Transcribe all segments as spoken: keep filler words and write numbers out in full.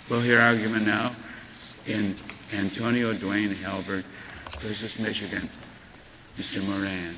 We'll hear argument now in Antonio Dwayne Halbert versus Michigan. Mister Moran.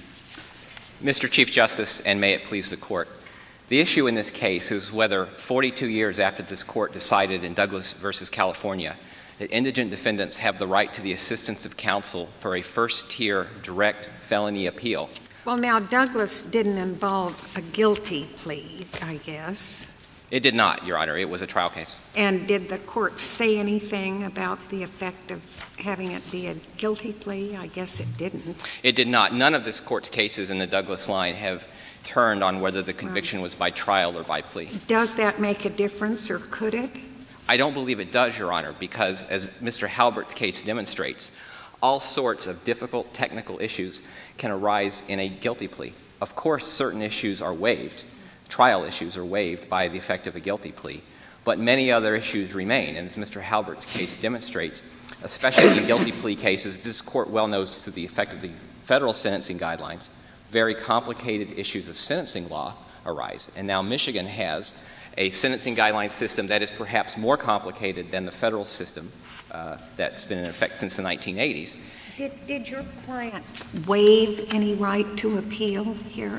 Mister Chief Justice, and may it please the Court, the issue in this case is whether forty-two years after this Court decided in Douglas versus California that indigent defendants have the right to the assistance of counsel for a first-tier direct felony appeal. Well, now, Douglas didn't involve a guilty plea, I guess. It did not, Your Honor. It was a trial case. And did the Court say anything about the effect of having it be a guilty plea? I guess it didn't. It did not. None of this Court's cases in the Douglas line have turned on whether the conviction was by trial or by plea. Does that make a difference, or could it? I don't believe it does, Your Honor, because as Mister Halbert's case demonstrates, all sorts of difficult technical issues can arise in a guilty plea. Of course, certain issues are waived. Trial issues are waived by the effect of a guilty plea, but many other issues remain. And as Mister Halbert's case demonstrates, especially in guilty plea cases, this Court well knows through the effect of the federal sentencing guidelines, very complicated issues of sentencing law arise. And now Michigan has a sentencing guideline system that is perhaps more complicated than the federal system uh, that's been in effect since the nineteen eighties. Did, did your client waive any right to appeal here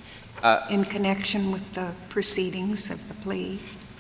uh, in connection with the proceedings of the plea?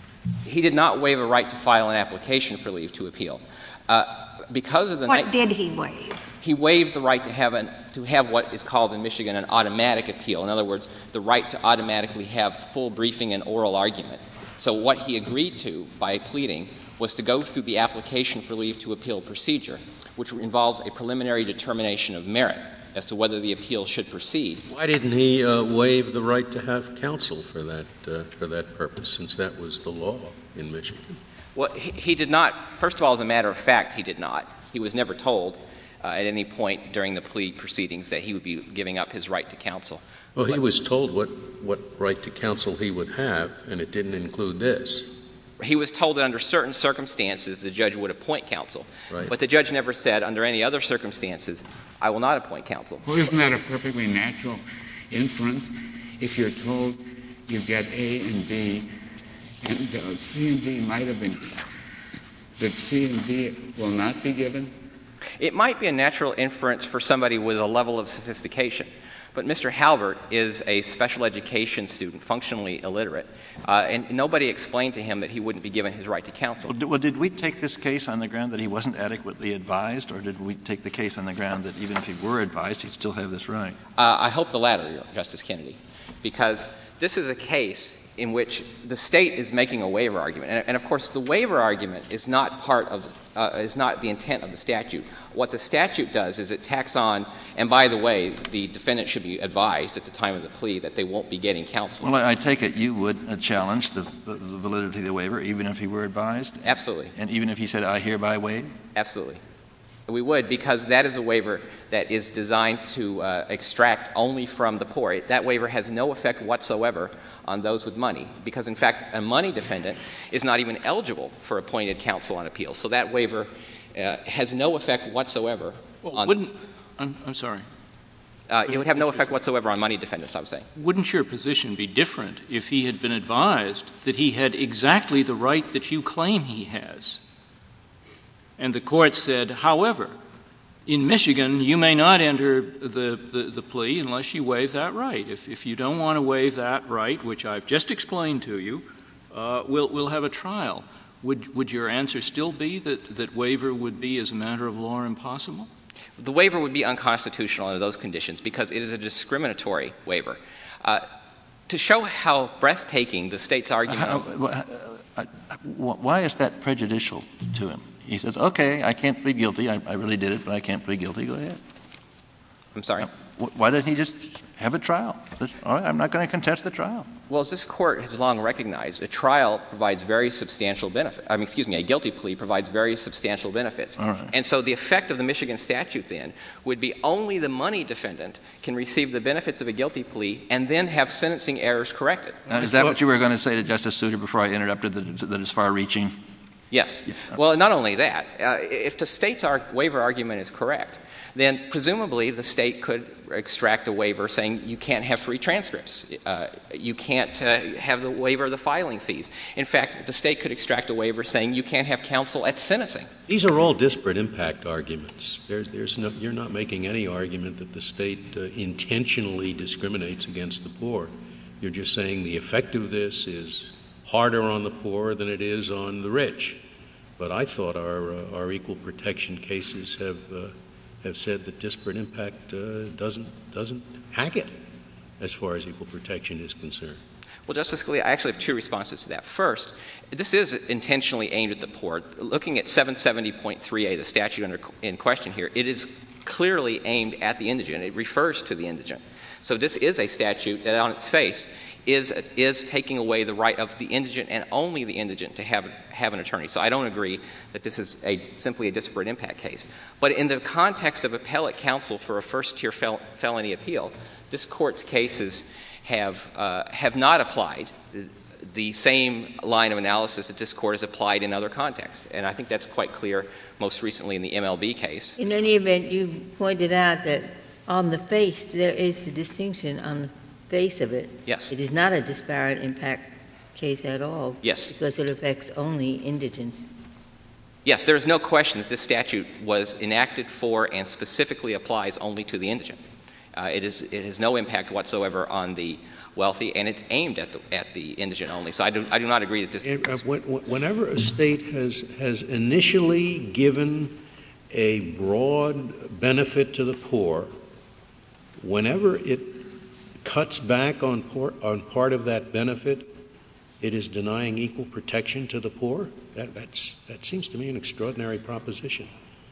He did not waive a right to file an application for leave to appeal. Uh, because of the what ni- did he waive? He waived the right to have an, to have what is called in Michigan an automatic appeal. In other words, the right to automatically have full briefing and oral argument. So what he agreed to by pleading was to go through the application for leave to appeal procedure, which involves a preliminary determination of merit as to whether the appeal should proceed. Why didn't he uh, waive the right to have counsel for that uh, for that purpose, since that was the law in Michigan? Well, he, he did not. First of all, as a matter of fact, he did not. He was never told uh, at any point during the plea proceedings that he would be giving up his right to counsel. Well, but he was told what, what right to counsel he would have, and it didn't include this. He was told that under certain circumstances the judge would appoint counsel. Right. But the judge never said, under any other circumstances, I will not appoint counsel. Well, isn't that a perfectly natural inference? If you're told you've got A and B, and uh, C and D might have been, that C and D will not be given? It might be a natural inference for somebody with a level of sophistication. But Mister Halbert is a special education student, functionally illiterate, uh, and nobody explained to him that he wouldn't be given his right to counsel. Well, did, well, did we take this case on the ground that he wasn't adequately advised, or did we take the case on the ground that even if he were advised, he'd still have this right? Uh, I hope the latter, Justice Kennedy, because this is a case in which the state is making a waiver argument. And, and of course, the waiver argument is not part of, uh, is not the intent of the statute. What the statute does is it tacks on, and by the way, the defendant should be advised at the time of the plea that they won't be getting counsel. Well, I, I take it you would uh, challenge the, the, the validity of the waiver, even if he were advised? Absolutely. And even if he said, I hereby waive? Absolutely. We would, because that is a waiver that is designed to uh, extract only from the poor. It, that waiver has no effect whatsoever on those with money, because in fact a money defendant is not even eligible for appointed counsel on appeal. So that waiver uh, has no effect whatsoever. Well, on, wouldn't I'm, I'm sorry. Uh, it would have no effect whatsoever on money defendants, I would say. Wouldn't your position be different if he had been advised that he had exactly the right that you claim he has? And the court said, however, in Michigan, you may not enter the, the, the plea unless you waive that right. If, if you don't want to waive that right, which I've just explained to you, uh, we'll, we'll have a trial. Would, would your answer still be that, that waiver would be, as a matter of law, impossible? The waiver would be unconstitutional under those conditions because it is a discriminatory waiver. Uh, to show how breathtaking the state's argument Uh, uh, uh, uh, why is that prejudicial to him? He says, okay, I can't plead guilty. I, I really did it, but I can't plead guilty. Go ahead. I'm sorry? Now, why doesn't he just have a trial? Just, all right, I'm not going to contest the trial. Well, as this court has long recognized, a trial provides very substantial benefit. I mean, excuse me, a guilty plea provides very substantial benefits. All right. And so the effect of the Michigan statute then would be only the money defendant can receive the benefits of a guilty plea and then have sentencing errors corrected. Uh, is that what you were going to say to Justice Souter before I interrupted that, that is far-reaching? Yes. Yeah. Well, not only that, uh, if the state's ar- waiver argument is correct, then presumably the state could extract a waiver saying you can't have free transcripts. Uh, you can't uh, have the waiver of the filing fees. In fact, the state could extract a waiver saying you can't have counsel at sentencing. These are all disparate impact arguments. There's, there's no, you're not making any argument that the state uh, intentionally discriminates against the poor. You're just saying the effect of this is harder on the poor than it is on the rich. But I thought our uh, our equal protection cases have uh, have said that disparate impact uh, doesn't doesn't hack it as far as equal protection is concerned. Well, Justice Scalia, I actually have two responses to that. First, this is intentionally aimed at the poor. Looking at seven seventy point three A, the statute under, in question here, it is clearly aimed at the indigent. It refers to the indigent. So this is a statute that on its face is is taking away the right of the indigent and only the indigent to have have an attorney. So I don't agree that this is a simply a disparate impact case. But in the context of appellate counsel for a first-tier fel- felony appeal, this Court's cases have uh, have not applied the same line of analysis that this Court has applied in other contexts. And I think that's quite clear most recently in the M L B case. In any event, you pointed out that on the face there is the distinction on the face of it. Yes. It is not a disparate impact case at all. Yes. Because it affects only indigents. Yes, there is no question that this statute was enacted for and specifically applies only to the indigent. Uh, it is it has no impact whatsoever on the wealthy, and it's aimed at the at the indigent only. So I do I do not agree that this. And, uh, whenever a state has has initially given a broad benefit to the poor, whenever it cuts back on, poor, on part of that benefit, it is denying equal protection to the poor. That that's that seems to me an extraordinary proposition.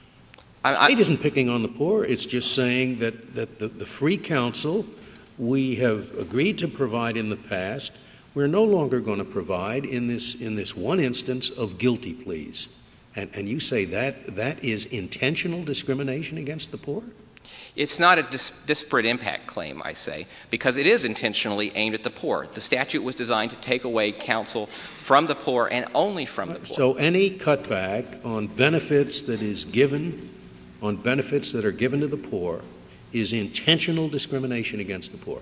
The state isn't picking on the poor. It's just saying that, that the, the free counsel we have agreed to provide in the past, we're no longer going to provide in this in this one instance of guilty pleas. And, and you say that that is intentional discrimination against the poor? It's not a dis- disparate impact claim, I say, because it is intentionally aimed at the poor. The statute was designed to take away counsel from the poor and only from the poor. So any cutback on benefits that is given, on benefits that are given to the poor, is intentional discrimination against the poor?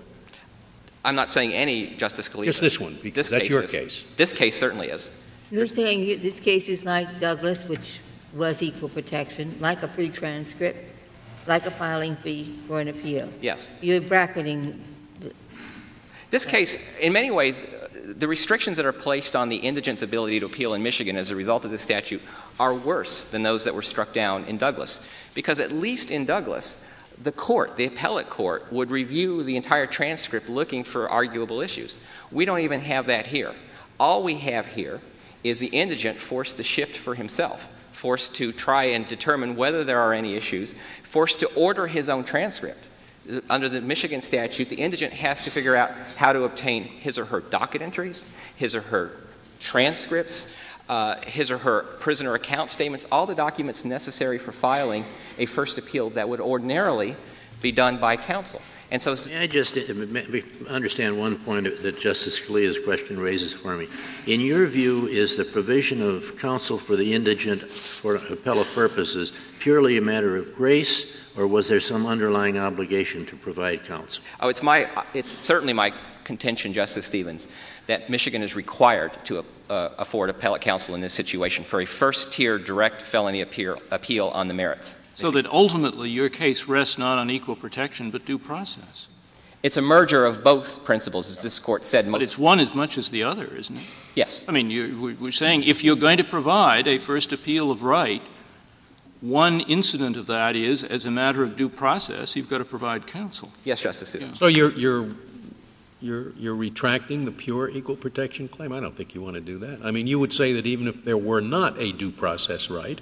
I'm not saying any, Justice Scalia. Just this one, because this that's case your is. case. This case certainly is. You're saying this case is like Douglas, which was equal protection, like a free transcript, like a filing fee for an appeal. Yes. You're bracketing. The, this case, in many ways, uh, the restrictions that are placed on the indigent's ability to appeal in Michigan as a result of this statute are worse than those that were struck down in Douglas. Because at least in Douglas, the court, the appellate court, would review the entire transcript looking for arguable issues. We don't even have that here. All we have here is the indigent forced to shift for himself, forced to try and determine whether there are any issues, forced to order his own transcript. Under the Michigan statute, the indigent has to figure out how to obtain his or her docket entries, his or her transcripts, uh, his or her prisoner account statements, all the documents necessary for filing a first appeal that would ordinarily be done by counsel. And so, May I just understand one point that Justice Scalia's question raises for me. In your view, is the provision of counsel for the indigent for appellate purposes purely a matter of grace, or was there some underlying obligation to provide counsel? Oh, it's my, it's certainly my contention, Justice Stevens, that Michigan is required to uh, afford appellate counsel in this situation for a first-tier direct felony appeal, appeal on the merits. So that ultimately your case rests not on equal protection but due process. It's a merger of both principles, as this Court said. Most but it's one as much as the other, isn't it? Yes. I mean, you, we're saying if you're going to provide a first appeal of right, one incident of that is, as a matter of due process, you've got to provide counsel. Yes, Justice Stevens. So you're you're you're you're retracting the pure equal protection claim? I don't think you want to do that. I mean, you would say that even if there were not a due process right,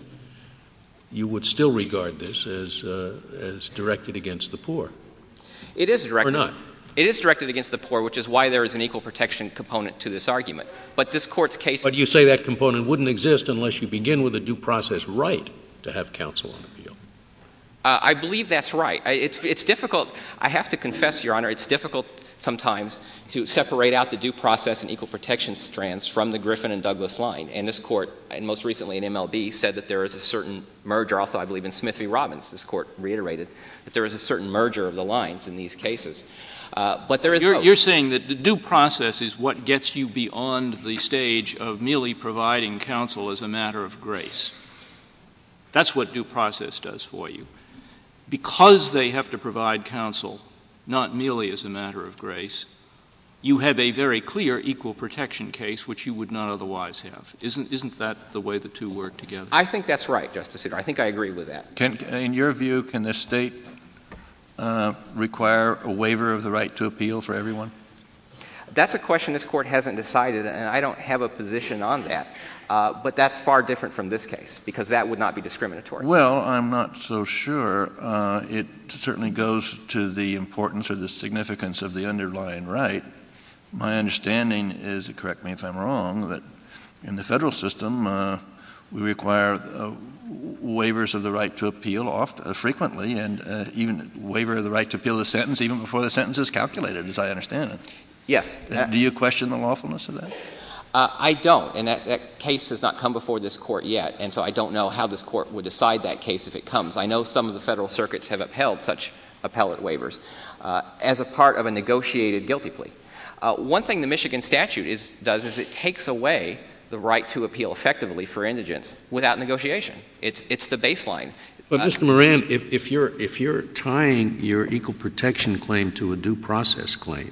you would still regard this as uh, as directed against the poor. It is directed. Or not. It is directed against the poor, which is why there is an equal protection component to this argument. But this Court's case. But you say that component wouldn't exist unless you begin with a due process right to have counsel on appeal. Uh, I believe that's right. I, it's, it's difficult. I have to confess, Your Honor, it's difficult sometimes to separate out the due process and equal protection strands from the Griffin and Douglas line. And this court, and most recently in M L B, said that there is a certain merger. Also, I believe in Smith v. Robbins, this court reiterated that there is a certain merger of the lines in these cases. Uh, but there is you're, no you're saying that the due process is what gets you beyond the stage of merely providing counsel as a matter of grace. That's what due process does for you. Because they have to provide counsel not merely as a matter of grace, you have a very clear equal protection case which you would not otherwise have. Isn't, isn't that the way the two work together? I think that's right, Justice Souter. I think I agree with that. Can, in your view, can the state uh, require a waiver of the right to appeal for everyone? That's a question this court hasn't decided, and I don't have a position on that. Uh, but that's far different from this case, because that would not be discriminatory. Well, I'm not so sure. Uh, it certainly goes to the importance or the significance of the underlying right. My understanding is, correct me if I'm wrong, that in the federal system, uh, we require uh, waivers of the right to appeal often, uh, frequently, and uh, even waiver of the right to appeal the sentence even before the sentence is calculated, as I understand it. Yes. Uh, do you question the lawfulness of that? Uh, I don't, and that, that case has not come before this court yet, and so I don't know how this court would decide that case if it comes. I know some of the federal circuits have upheld such appellate waivers uh, as a part of a negotiated guilty plea. Uh, one thing the Michigan statute is, does is it takes away the right to appeal effectively for indigents without negotiation. It's, it's the baseline. But, uh, Mister Moran, if, if, you're, if you're tying your equal protection claim to a due process claim,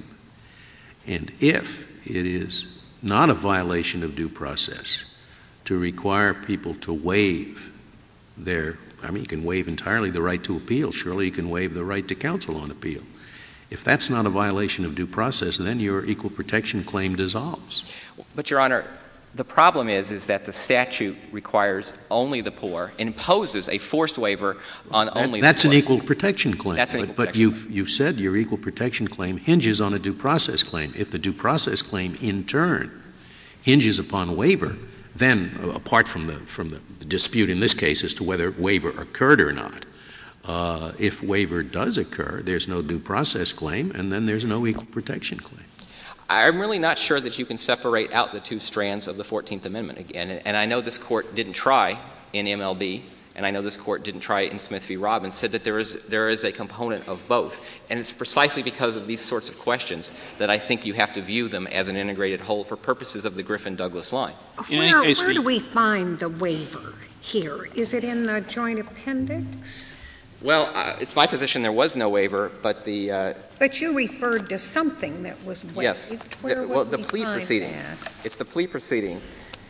and if it is not a violation of due process to require people to waive their, I mean, you can waive entirely the right to appeal. Surely you can waive the right to counsel on appeal. If that's not a violation of due process, then your equal protection claim dissolves. But, Your Honor, the problem is, is that the statute requires only the poor, imposes a forced waiver on that, only that's the poor. an equal protection claim. That's an but, equal but protection you've, you've said your equal protection claim hinges on a due process claim. If the due process claim, in turn, hinges upon waiver, then, uh, apart from the, from the dispute in this case as to whether waiver occurred or not, uh, if waiver does occur, there's no due process claim, and then there's no equal protection claim. I'm really not sure that you can separate out the two strands of the fourteenth Amendment again. And I know this court didn't try in M L B, and I know this court didn't try in Smith v. Robbins, said that there is, there is a component of both. And it's precisely because of these sorts of questions that I think you have to view them as an integrated whole for purposes of the Griffin-Douglas line. Where, where do we find the waiver here? Is it in the joint appendix? Well, uh, it's my position there was no waiver, but the uh, But you referred to something that was waived. yes, Where the, well, would the we plea find proceeding. that? It's the plea proceeding,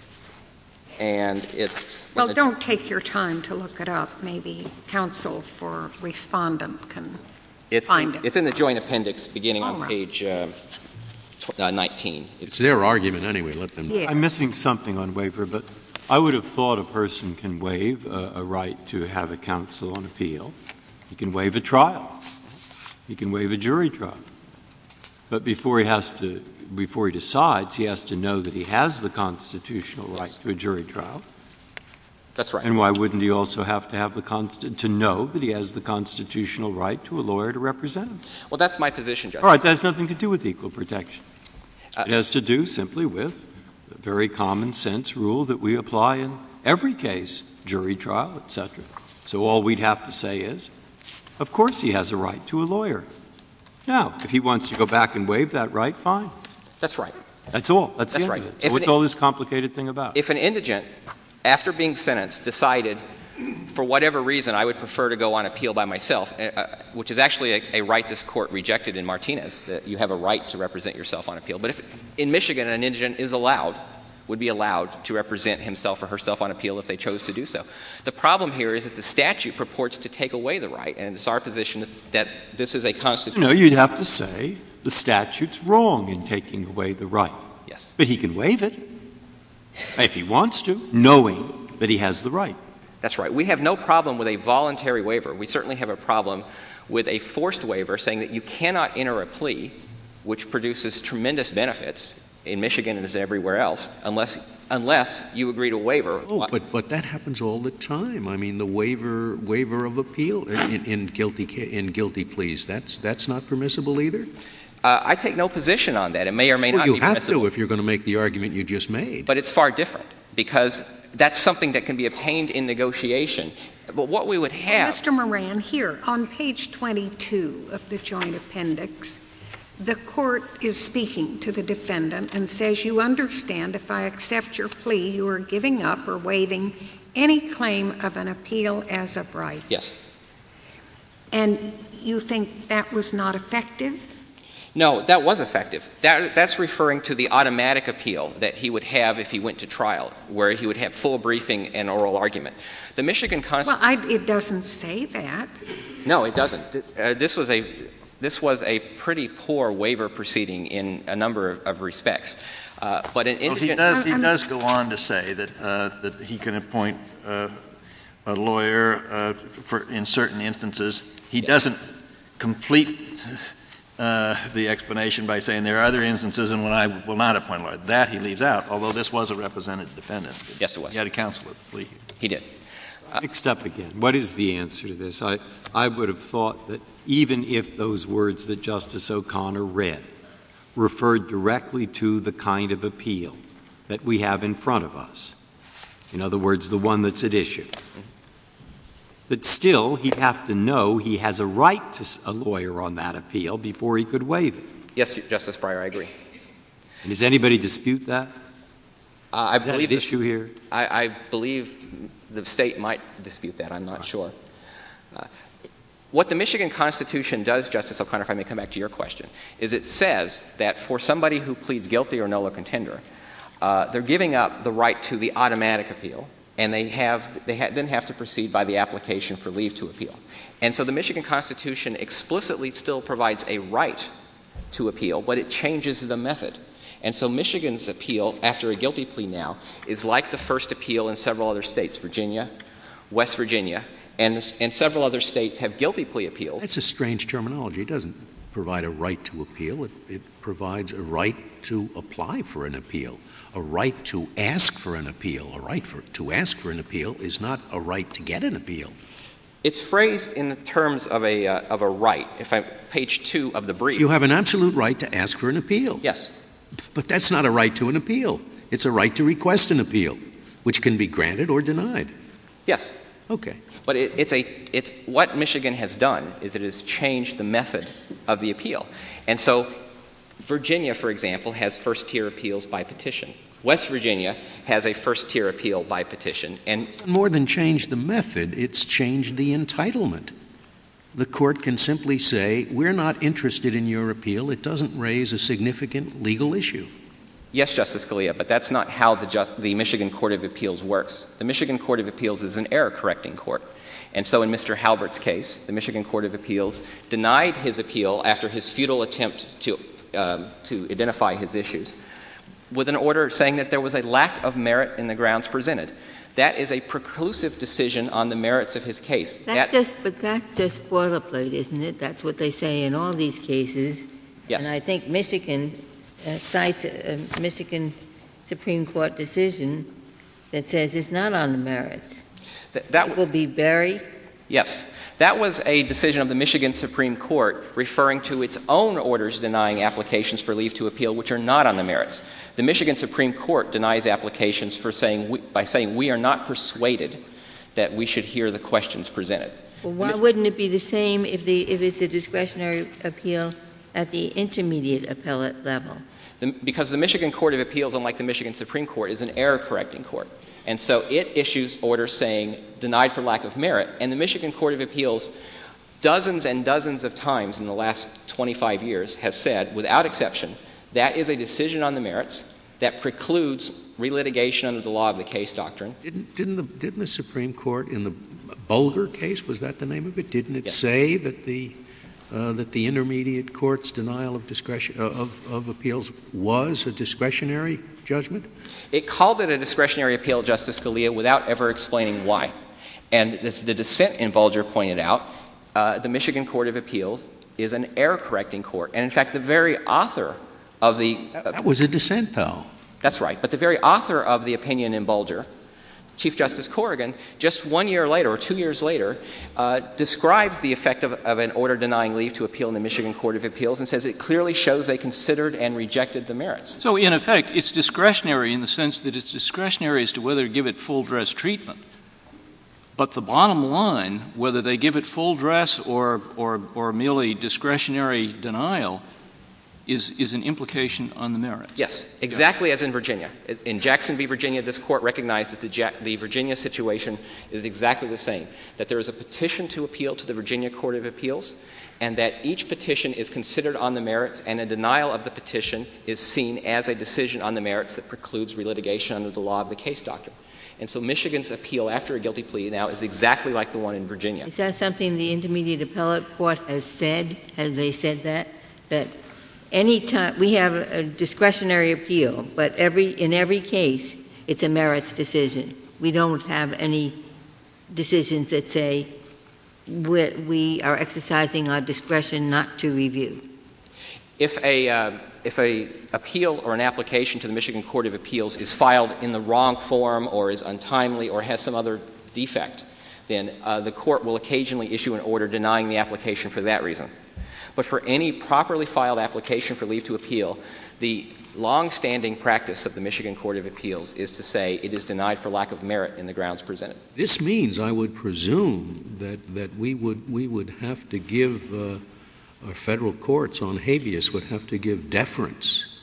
and it's Well, the, don't take your time to look it up. Maybe counsel for respondent can it's find in, it. It's in the joint appendix, beginning All on right. page uh, tw- uh, nineteen. It's their argument anyway. Let them. Yes. I'm missing something on waiver, but I would have thought a person can waive a, a right to have a counsel on appeal. He can waive a trial. He can waive a jury trial. But before he has to, before he decides, he has to know that he has the constitutional right Yes. to a jury trial. That's right. And why wouldn't he also have to have the const- to know that he has the constitutional right to a lawyer to represent him? Well, that's my position, Justice. All right, that has nothing to do with equal protection. Uh, It has to do simply with a very common sense rule that we apply in every case, jury trial, et cetera. So all we'd have to say is, of course he has a right to a lawyer. Now, if he wants to go back and waive that right, fine. That's right. That's all. That's, That's the right. end of it. So If what's an- all this complicated thing about? If an indigent, after being sentenced, decided, for whatever reason, I would prefer to go on appeal by myself, uh, which is actually a, a right this court rejected in Martinez, that you have a right to represent yourself on appeal. But if in Michigan an indigent is allowed, would be allowed to represent himself or herself on appeal if they chose to do so. The problem here is that the statute purports to take away the right, and it's our position that, that this is a constitutional. No, you'd have to say the statute's wrong in taking away the right. Yes. But he can waive it if he wants to, knowing that he has the right. That's right. We have no problem with a voluntary waiver. We certainly have a problem with a forced waiver saying that you cannot enter a plea which produces tremendous benefits in Michigan and as everywhere else, unless unless you agree to waiver. Oh, but but that happens all the time. I mean, the waiver waiver of appeal in, in guilty ca- in guilty pleas. That's that's not permissible either. Uh, I take no position on that. It may or may well, not you be have permissible. to if you're going to make the argument you just made. But it's far different, because that's something that can be obtained in negotiation. But what we would have... Mister Moran, here, on page twenty-two of the Joint Appendix, the court is speaking to the defendant and says, you understand if I accept your plea, you are giving up or waiving any claim of an appeal as of right. Yes. And you think that was not effective? No, that was effective. That, that's referring to the automatic appeal that he would have if he went to trial, where he would have full briefing and oral argument. The Michigan Constitution... Well, I, it doesn't say that. No, it doesn't. Uh, this was a this was a pretty poor waiver proceeding in a number of, of respects. Uh, but in well, indigent... he does he does go on to say that uh, that he can appoint uh, a lawyer uh, for in certain instances. He yes. doesn't complete uh, the explanation by saying there are other instances in when I will not appoint a lawyer. That he leaves out, although this was a represented defendant. Yes, it was. He had a counsel at the plea. He did. Uh, Mixed up again. What is the answer to this? I, I would have thought that even if those words that Justice O'Connor read referred directly to the kind of appeal that we have in front of us, in other words, the one that's at issue, mm-hmm. that still he'd have to know he has a right to a lawyer on that appeal before he could waive it. Yes, Justice Breyer, I agree. And does anybody dispute that? Uh, I is believe that an issue here? I, I believe the state might dispute that. I'm not right. sure. Uh, what the Michigan Constitution does, Justice O'Connor, if I may come back to your question, is it says that for somebody who pleads guilty or nolo contender, uh, they're giving up the right to the automatic appeal, and they have they ha- then have to proceed by the application for leave to appeal. And so the Michigan Constitution explicitly still provides a right to appeal, but it changes the method. And so Michigan's appeal, after a guilty plea now, is like the first appeal in several other states. Virginia, West Virginia, and, and several other states have guilty plea appeals. That's a strange terminology. It doesn't provide a right to appeal. It, it provides a right to apply for an appeal, a right to ask for an appeal. A right for, to ask for an appeal is not a right to get an appeal. It's phrased in terms of a, uh, of a right. If I page two of the brief. So you have an absolute right to ask for an appeal. Yes. But that's not a right to an appeal. It's a right to request an appeal, which can be granted or denied. Yes. Okay. But it, it's a it's what Michigan has done is it has changed the method of the appeal. And so Virginia, for example, has first-tier appeals by petition. West Virginia has a first-tier appeal by petition. And more than changed the method, it's changed the entitlement. The court can simply say, we're not interested in your appeal. It doesn't raise a significant legal issue. Yes, Justice Scalia, but that's not how the, just, the Michigan Court of Appeals works. The Michigan Court of Appeals is an error-correcting court. And so in Mister Halbert's case, the Michigan Court of Appeals denied his appeal after his futile attempt to, um, to identify his issues with an order saying that there was a lack of merit in the grounds presented. That is a preclusive decision on the merits of his case. That that, just, but that's just boilerplate, isn't it? That's what they say in all these cases. Yes. And I think Michigan uh, cites a Michigan Supreme Court decision that says it's not on the merits. Th- that it will be Berry. Yes. That was a decision of the Michigan Supreme Court referring to its own orders denying applications for leave to appeal, which are not on the merits. The Michigan Supreme Court denies applications for saying we, by saying we are not persuaded that we should hear the questions presented. Well, why wouldn't it be the same if the if it's a discretionary appeal at the intermediate appellate level? The, because the Michigan Court of Appeals, unlike the Michigan Supreme Court, is an error-correcting court. And so it issues orders saying denied for lack of merit. And the Michigan Court of Appeals, dozens and dozens of times in the last twenty-five years, has said, without exception, that is a decision on the merits that precludes relitigation under the law of the case doctrine. Didn't, didn't, the, didn't the Supreme Court in the Bulger case, was that the name of it? Didn't it yes. say that the uh, that the intermediate court's denial of discretion uh, of, of appeals was a discretionary judgment? It called it a discretionary appeal, Justice Scalia, without ever explaining why. And as the dissent in Bulger pointed out, uh, the Michigan Court of Appeals is an error-correcting court. And in fact, the very author of the... Uh, that was a dissent, though. That's right. But the very author of the opinion in Bulger Chief Justice Corrigan, just one year later or two years later, uh, describes the effect of, of an order denying leave to appeal in the Michigan Court of Appeals and says it clearly shows they considered and rejected the merits. So, in effect, it's discretionary in the sense that it's discretionary as to whether to give it full dress treatment. But the bottom line, whether they give it full dress or, or, or merely discretionary denial, Is, is an implication on the merits. Yes, exactly yeah. as in Virginia. In Jackson v. Virginia, this court recognized that the, ja- the Virginia situation is exactly the same, that there is a petition to appeal to the Virginia Court of Appeals, and that each petition is considered on the merits, and a denial of the petition is seen as a decision on the merits that precludes relitigation under the law of the case doctrine. And so Michigan's appeal after a guilty plea now is exactly like the one in Virginia. Is that something the Intermediate Appellate Court has said? Have they said that? That any time we have a discretionary appeal, but every in every case it's a merits decision. We don't have any decisions that say we, we are exercising our discretion not to review. If a uh, if a appeal or an application to the Michigan Court of Appeals is filed in the wrong form or is untimely or has some other defect, then uh, the court will occasionally issue an order denying the application for that reason. But for any properly filed application for leave to appeal, the long-standing practice of the Michigan Court of Appeals is to say it is denied for lack of merit in the grounds presented. This means, I would presume, that, that we would we would have to give uh, our federal courts on habeas would have to give deference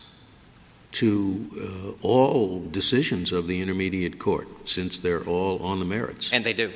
to uh, all decisions of the intermediate court, since they're all on the merits. And they do.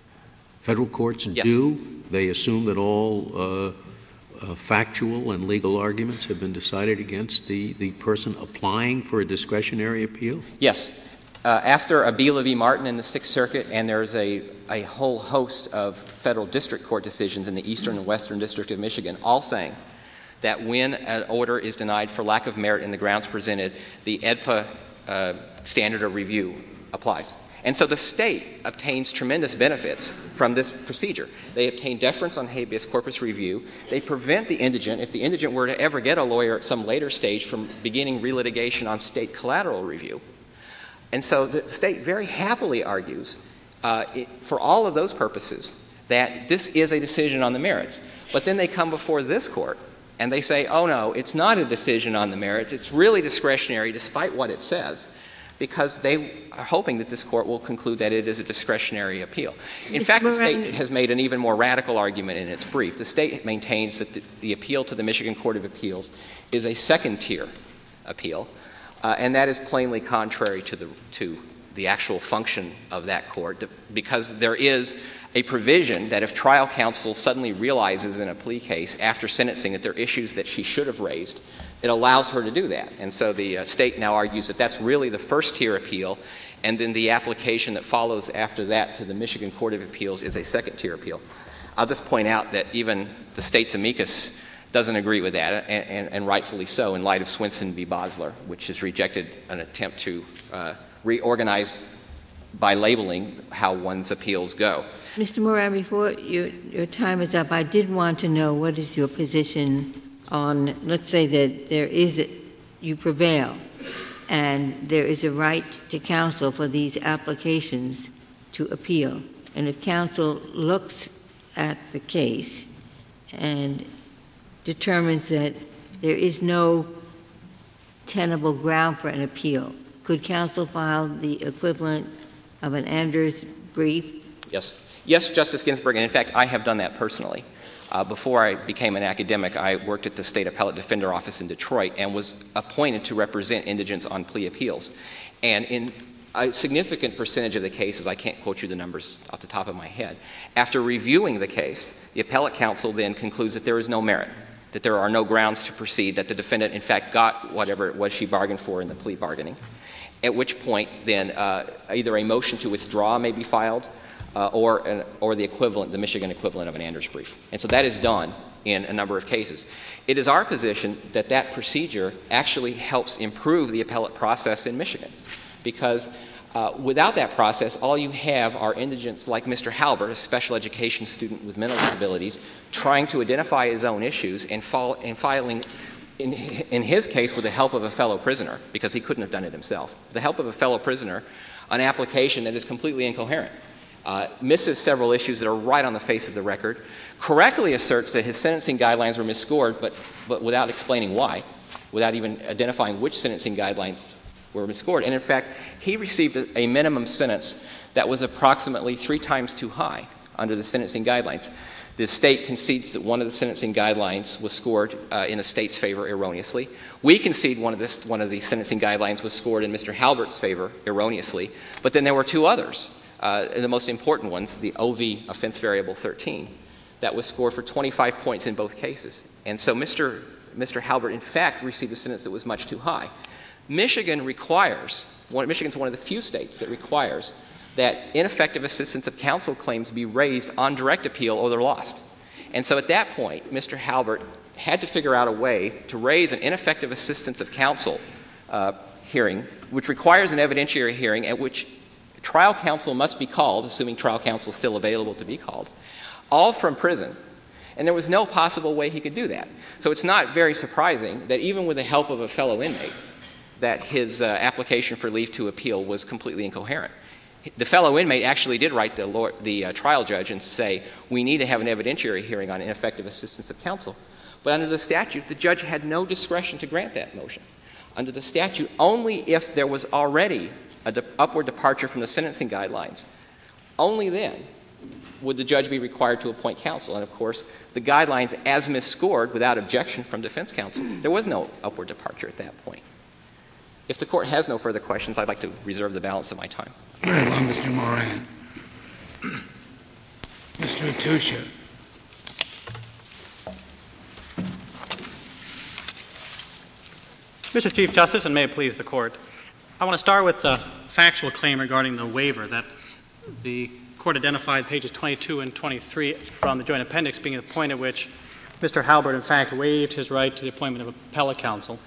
Federal courts yes. do. They assume that all Uh, Uh, factual and legal arguments have been decided against the, the person applying for a discretionary appeal? Yes. Uh, after Abila v. Martin in the Sixth Circuit, and there's a, a whole host of federal district court decisions in the Eastern and Western District of Michigan, all saying that when an order is denied for lack of merit in the grounds presented, the E D P A uh, standard of review applies. And so the state obtains tremendous benefits from this procedure. They obtain deference on habeas corpus review. They prevent the indigent, if the indigent were to ever get a lawyer at some later stage, from beginning relitigation on state collateral review. And so the state very happily argues, uh, it, for all of those purposes, that this is a decision on the merits. But then they come before this court and they say, oh no, it's not a decision on the merits. It's really discretionary despite what it says, because they are hoping that this court will conclude that it is a discretionary appeal. In fact, the state has made an even more radical argument in its brief. The state maintains that the, the appeal to the Michigan Court of Appeals is a second-tier appeal, uh, and that is plainly contrary to the, to the actual function of that court, because there is a provision that if trial counsel suddenly realizes in a plea case after sentencing that there are issues that she should have raised, it allows her to do that. And so the uh, state now argues that that's really the first-tier appeal, and then the application that follows after that to the Michigan Court of Appeals is a second-tier appeal. I'll just point out that even the state's amicus doesn't agree with that, and, and, and rightfully so, in light of Swinson v. Bosler, which has rejected an attempt to uh, reorganize by labeling how one's appeals go. Mister Moran, before your, your time is up, I did want to know what is your position on, let's say that there is, a, you prevail, and there is a right to counsel for these applications to appeal. And if counsel looks at the case and determines that there is no tenable ground for an appeal, could counsel file the equivalent of an Anders brief? Yes. Yes, Justice Ginsburg, and in fact, I have done that personally. Uh, before I became an academic, I worked at the State Appellate Defender Office in Detroit and was appointed to represent indigents on plea appeals. And in a significant percentage of the cases, I can't quote you the numbers off the top of my head, after reviewing the case, the appellate counsel then concludes that there is no merit, that there are no grounds to proceed, that the defendant in fact got whatever it was she bargained for in the plea bargaining, at which point then uh, either a motion to withdraw may be filed, Uh, or, an, or the equivalent, the Michigan equivalent of an Anders brief. And so that is done in a number of cases. It is our position that that procedure actually helps improve the appellate process in Michigan, because uh, without that process, all you have are indigents like Mister Halbert, a special education student with mental disabilities, trying to identify his own issues and, fall, and filing, in, in his case, with the help of a fellow prisoner, because he couldn't have done it himself, the help of a fellow prisoner, an application that is completely incoherent, uh, misses several issues that are right on the face of the record, correctly asserts that his sentencing guidelines were misscored, but, but without explaining why, without even identifying which sentencing guidelines were misscored. And in fact, he received a, a minimum sentence that was approximately three times too high under the sentencing guidelines. The state concedes that one of the sentencing guidelines was scored uh, in the state's favor erroneously. We concede one of, this, one of the sentencing guidelines was scored in Mister Halbert's favor erroneously. But then there were two others, uh, the most important ones, the O V offense variable thirteen, that was scored for twenty-five points in both cases. And so Mister Mister Halbert, in fact, received a sentence that was much too high. Michigan requires, one, Michigan's one of the few states that requires that ineffective assistance of counsel claims be raised on direct appeal or they're lost. And so at that point, Mister Halbert had to figure out a way to raise an ineffective assistance of counsel uh, hearing, which requires an evidentiary hearing at which trial counsel must be called, assuming trial counsel is still available to be called, all from prison. And there was no possible way he could do that. So it's not very surprising that even with the help of a fellow inmate, that his uh, application for leave to appeal was completely incoherent. The fellow inmate actually did write the, law, the uh, trial judge and say, we need to have an evidentiary hearing on ineffective assistance of counsel. But under the statute, the judge had no discretion to grant that motion. Under the statute, only if there was already an de- upward departure from the sentencing guidelines, only then would the judge be required to appoint counsel. And of course, the guidelines as misscored without objection from defense counsel, there was no upward departure at that point. If the court has no further questions, I'd like to reserve the balance of my time. Very well, Mister Moran. Mister Atusha. Mister Chief Justice, and may it please the Court, I want to start with the factual claim regarding the waiver that the Court identified pages twenty-two and twenty-three from the Joint Appendix being the point at which Mister Halbert, in fact, waived his right to the appointment of appellate counsel.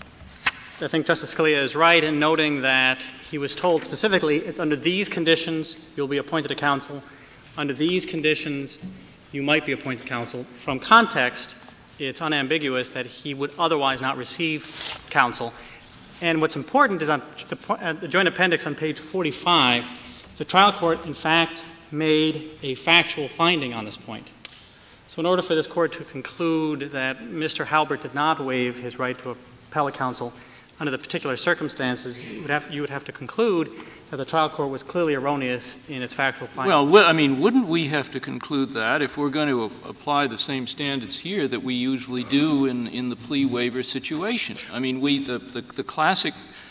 I think Justice Scalia is right in noting that he was told specifically it's under these conditions you'll be appointed to counsel. Under these conditions you might be appointed counsel. From context, it's unambiguous that he would otherwise not receive counsel. And what's important is on the, uh, the Joint Appendix on page forty-five, the trial court, in fact, made a factual finding on this point. So in order for this Court to conclude that Mister Halbert did not waive his right to appellate counsel under the particular circumstances, you would have, you would have to conclude that the trial court was clearly erroneous in its factual finding. Well, I mean, wouldn't we have to conclude that if we're going to a- apply the same standards here that we usually do in, in the plea waiver situation? I mean, we the, the, the classic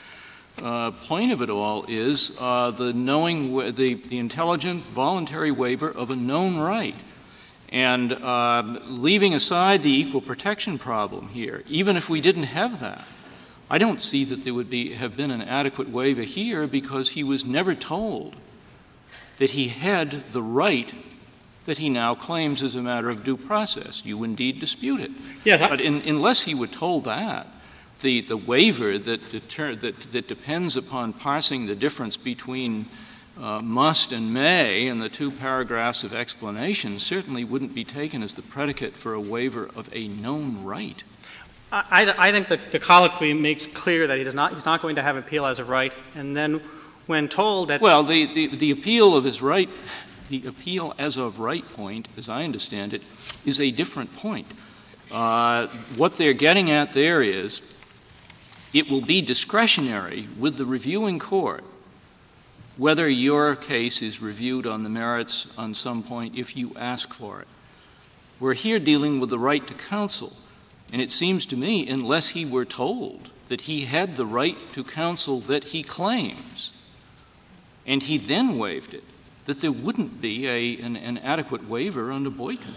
uh, point of it all is uh, the knowing, wa- the, the intelligent, voluntary waiver of a known right. And uh, leaving aside the equal protection problem here, even if we didn't have that, I don't see that there would be have been an adequate waiver here because he was never told that he had the right that he now claims as a matter of due process. You indeed dispute it. Yes, I- but in, unless he were told that, the, the waiver that, deter, that, that depends upon parsing the difference between uh, must and may and the two paragraphs of explanation certainly wouldn't be taken as the predicate for a waiver of a known right. I, I think that the colloquy makes clear that he does not, he's not going to have appeal as of right, and then when told that... Well, the, the, the appeal of his right, the appeal as of right point, as I understand it, is a different point. Uh, what they're getting at there is it will be discretionary with the reviewing court whether your case is reviewed on the merits on some point if you ask for it. We're here dealing with the right to counsel. And it seems to me, unless he were told that he had the right to counsel that he claims, and he then waived it, that there wouldn't be a, an, an adequate waiver under Boykin.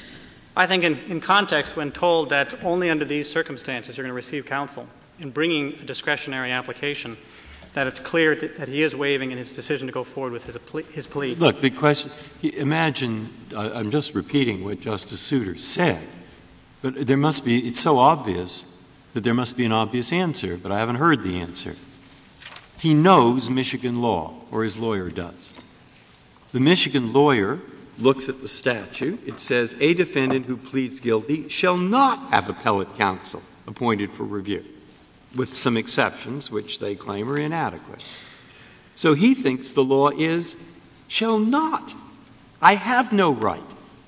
I think in, in context, when told that only under these circumstances you're going to receive counsel, in bringing a discretionary application, that it's clear that, that he is waiving in his decision to go forward with his, his plea. Look, the question, imagine, I'm just repeating what Justice Souter said, but there must be, it's so obvious that there must be an obvious answer, but I haven't heard the answer. He knows Michigan law, or his lawyer does. The Michigan lawyer looks at the statute. It says a defendant who pleads guilty shall not have appellate counsel appointed for review, with some exceptions which they claim are inadequate. So he thinks the law is, shall not. I have no right.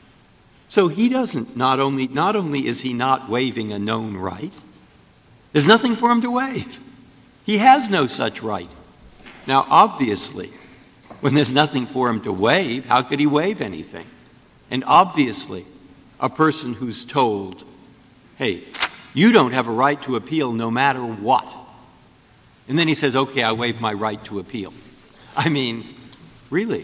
So he doesn't, not only, not only is he not waiving a known right, there's nothing for him to waive. He has no such right. Now, obviously, when there's nothing for him to waive, how could he waive anything? And obviously, a person who's told, hey, you don't have a right to appeal no matter what. And then he says, okay, I waive my right to appeal. I mean, really?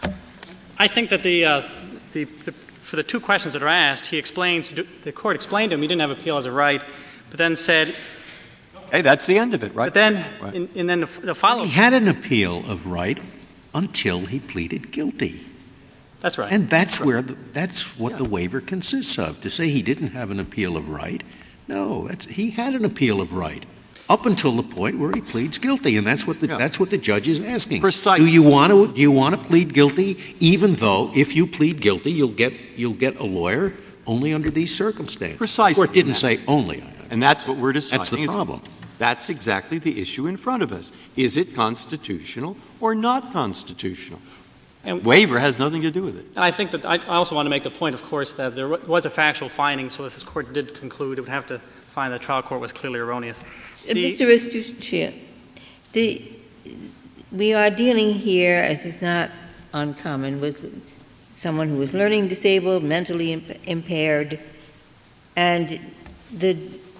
I think that the, uh, the, the for the two questions that are asked, he explained, the court explained to him he didn't have appeal as a right, but then said, hey, that's the end of it, right? But then, right. And, and then the, the follow-up. He had an appeal of right until he pleaded guilty. That's right. And that's where the, that's what yeah. the waiver consists of. To say he didn't have an appeal of right, no, that's, he had an appeal of right up until the point where he pleads guilty, and that's what the, yeah. that's what the judge is asking. Precisely. Do you want to do you want to plead guilty, even though if you plead guilty, you'll get you'll get a lawyer only under these circumstances? Precisely. The court didn't say only, and that's what we're deciding. That's the problem. That's exactly the issue in front of us. Is it constitutional or not constitutional? And waiver has nothing to do with it. And I think that I also want to make the point, of course, that there was a factual finding, so if this court did conclude, it would have to find that the trial court was clearly erroneous. The, Mister Estuccia, the we are dealing here, as is not uncommon, with someone who is learning disabled, mentally imp- impaired, and the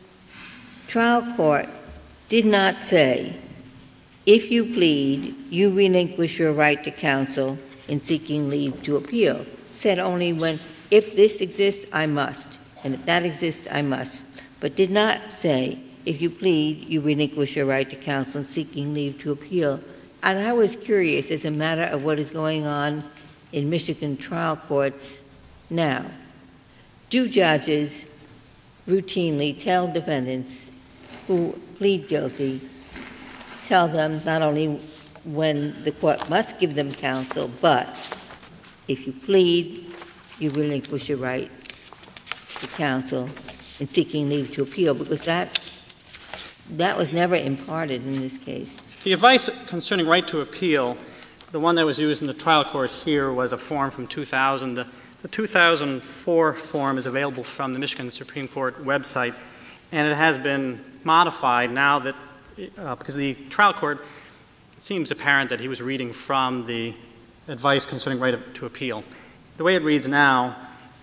trial court did not say, if you plead, you relinquish your right to counsel in seeking leave to appeal. Said only when, if this exists, I must, and if that exists, I must, but did not say, if you plead, you relinquish your right to counsel in seeking leave to appeal. And I was curious, as a matter of what is going on in Michigan trial courts now, do judges routinely tell defendants who plead guilty, tell them not only when the court must give them counsel, but if you plead, you relinquish your right to counsel in seeking leave to appeal, because that that was never imparted in this case. The advice concerning right to appeal, the one that was used in the trial court here was a form from two thousand. The, the two thousand four form is available from the Michigan Supreme Court website, and it has been modified now that, uh, because the trial court, it seems apparent that he was reading from the advice concerning right to appeal. The way it reads now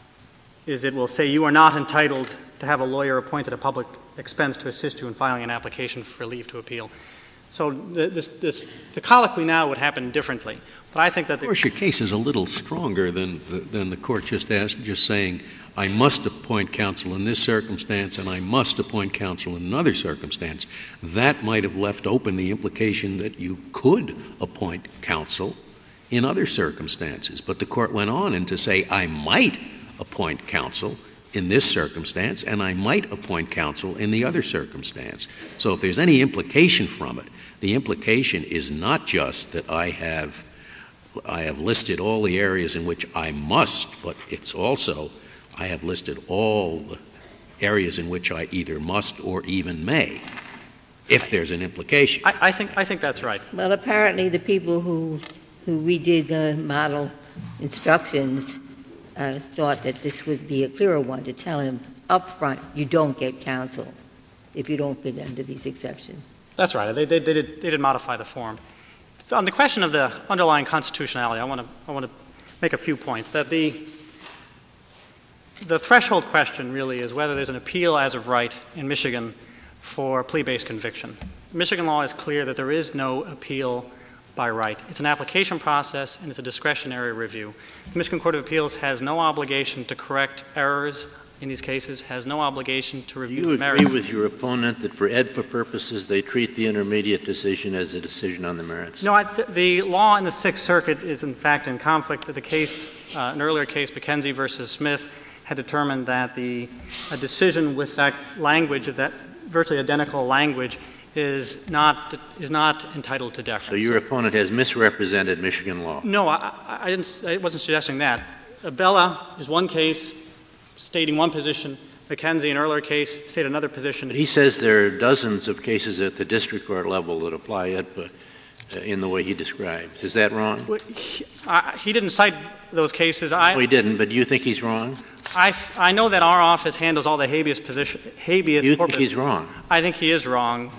is it will say you are not entitled to have a lawyer appointed at public expense to assist you in filing an application for leave to appeal. So the, this, this, the colloquy now would happen differently. But I think that the of course, your case is a little stronger than than the court just asked, just saying, I must appoint counsel in this circumstance and I must appoint counsel in another circumstance. That might have left open the implication that you could appoint counsel in other circumstances. But the court went on and to say, I might appoint counsel in this circumstance, and I might appoint counsel in the other circumstance. So if there's any implication from it, the implication is not just that I have I have listed all the areas in which I must, but it's also I have listed all the areas in which I either must or even may, if there's an implication. I, I think I think that's right. Well, apparently the people who who redid the model instructions Uh, thought that this would be a clearer one to tell him up front, you don't get counsel if you don't fit under these exceptions. That's right. They, they, they, did, they did modify the form. On the question of the underlying constitutionality, I want to I want to make a few points. That the the threshold question really is whether there's an appeal as of right in Michigan for plea-based conviction. Michigan law is clear that there is no appeal by right. It's an application process, and it's a discretionary review. The Michigan Court of Appeals has no obligation to correct errors in these cases, has no obligation to review the merits. merits. Do you agree with your opponent that for E D P A purposes they treat the intermediate decision as a decision on the merits? No, I, th- the law in the Sixth Circuit is in fact in conflict. The case, uh, an earlier case, McKenzie versus Smith, had determined that the a decision with that language, of that virtually identical language, is not is not entitled to deference. So your opponent has misrepresented Michigan law? No, I, I didn't. I wasn't suggesting that. Abella is one case stating one position. McKenzie, an earlier case, stated another position. But he says there are dozens of cases at the district court level that apply E D P A uh, in the way he describes. Is that wrong? Well, he, uh, he didn't cite those cases. I, no, he didn't, but do you think he's wrong? I, I know that our office handles all the habeas position, habeas You corpus. think he's wrong? I think he is wrong.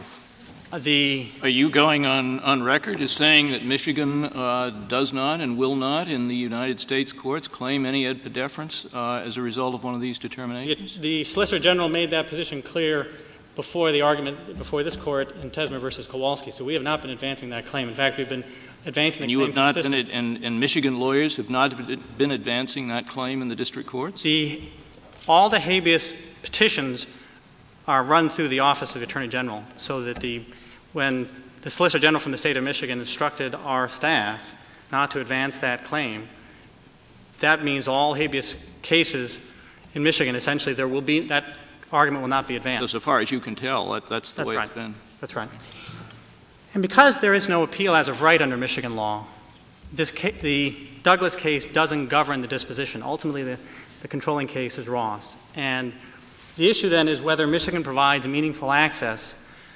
The Are you going on, on record as saying that Michigan uh, does not and will not in the United States courts claim any ed pedeference uh, as a result of one of these determinations? it, the Solicitor General made that position clear before the argument, before this court in Tesmer versus Kowalski. So we have not been advancing that claim. In fact, we've been advancing the and you claim have not been, consistent. and, and Michigan lawyers have not been advancing that claim in the district courts? The, all the habeas petitions are run through the Office of the Attorney General, so that the when the Solicitor General from the state of Michigan instructed our staff not to advance that claim, that means all habeas cases in Michigan, essentially, there will be that argument will not be advanced. So, so far as you can tell, that, that's the That's way right. it's been. That's right. And because there is no appeal as of right under Michigan law, this ca- the Douglas case doesn't govern the disposition. Ultimately, the, the controlling case is Ross. And the issue then is whether Michigan provides meaningful access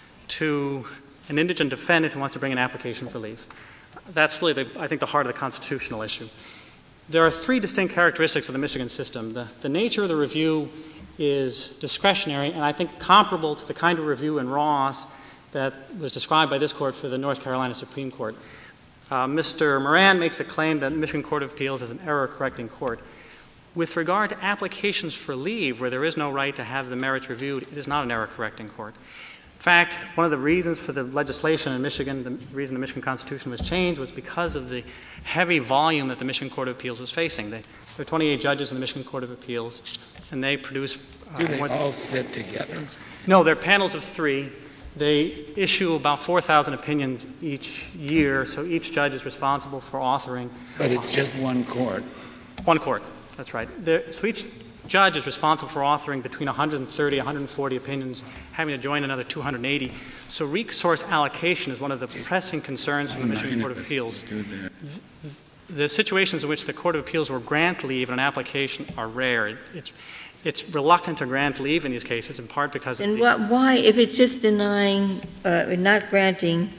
to an indigent defendant who wants to bring an application for leave. That's really, the, I think, the heart of the constitutional issue. There are three distinct characteristics of the Michigan system. The, the nature of the review is discretionary, and I think comparable to the kind of review in Ross that was described by this court for the North Carolina Supreme Court. Uh, Mister Moran makes a claim that the Michigan Court of Appeals is an error-correcting court. With regard to applications for leave, where there is no right to have the merits reviewed, it is not an error-correcting court. In fact, one of the reasons for the legislation in Michigan, the reason the Michigan Constitution was changed, was because of the heavy volume that the Michigan Court of Appeals was facing. They, there are twenty-eight judges in the Michigan Court of Appeals, and they produce... Uh, Do they what, all sit together? No, they're panels of three. They issue about four thousand opinions each year, so each judge is responsible for authoring... But it's just one court. One court, that's right. There, so each judge is responsible for authoring between one hundred thirty, one hundred forty opinions, having to join another two hundred eighty. So resource allocation is one of the pressing concerns from the Michigan Court of Appeals. The situations in which the Court of Appeals will grant leave in an application are rare. It, it's, it's reluctant to grant leave in these cases, in part because of and the... And why, if it's just denying, uh, not granting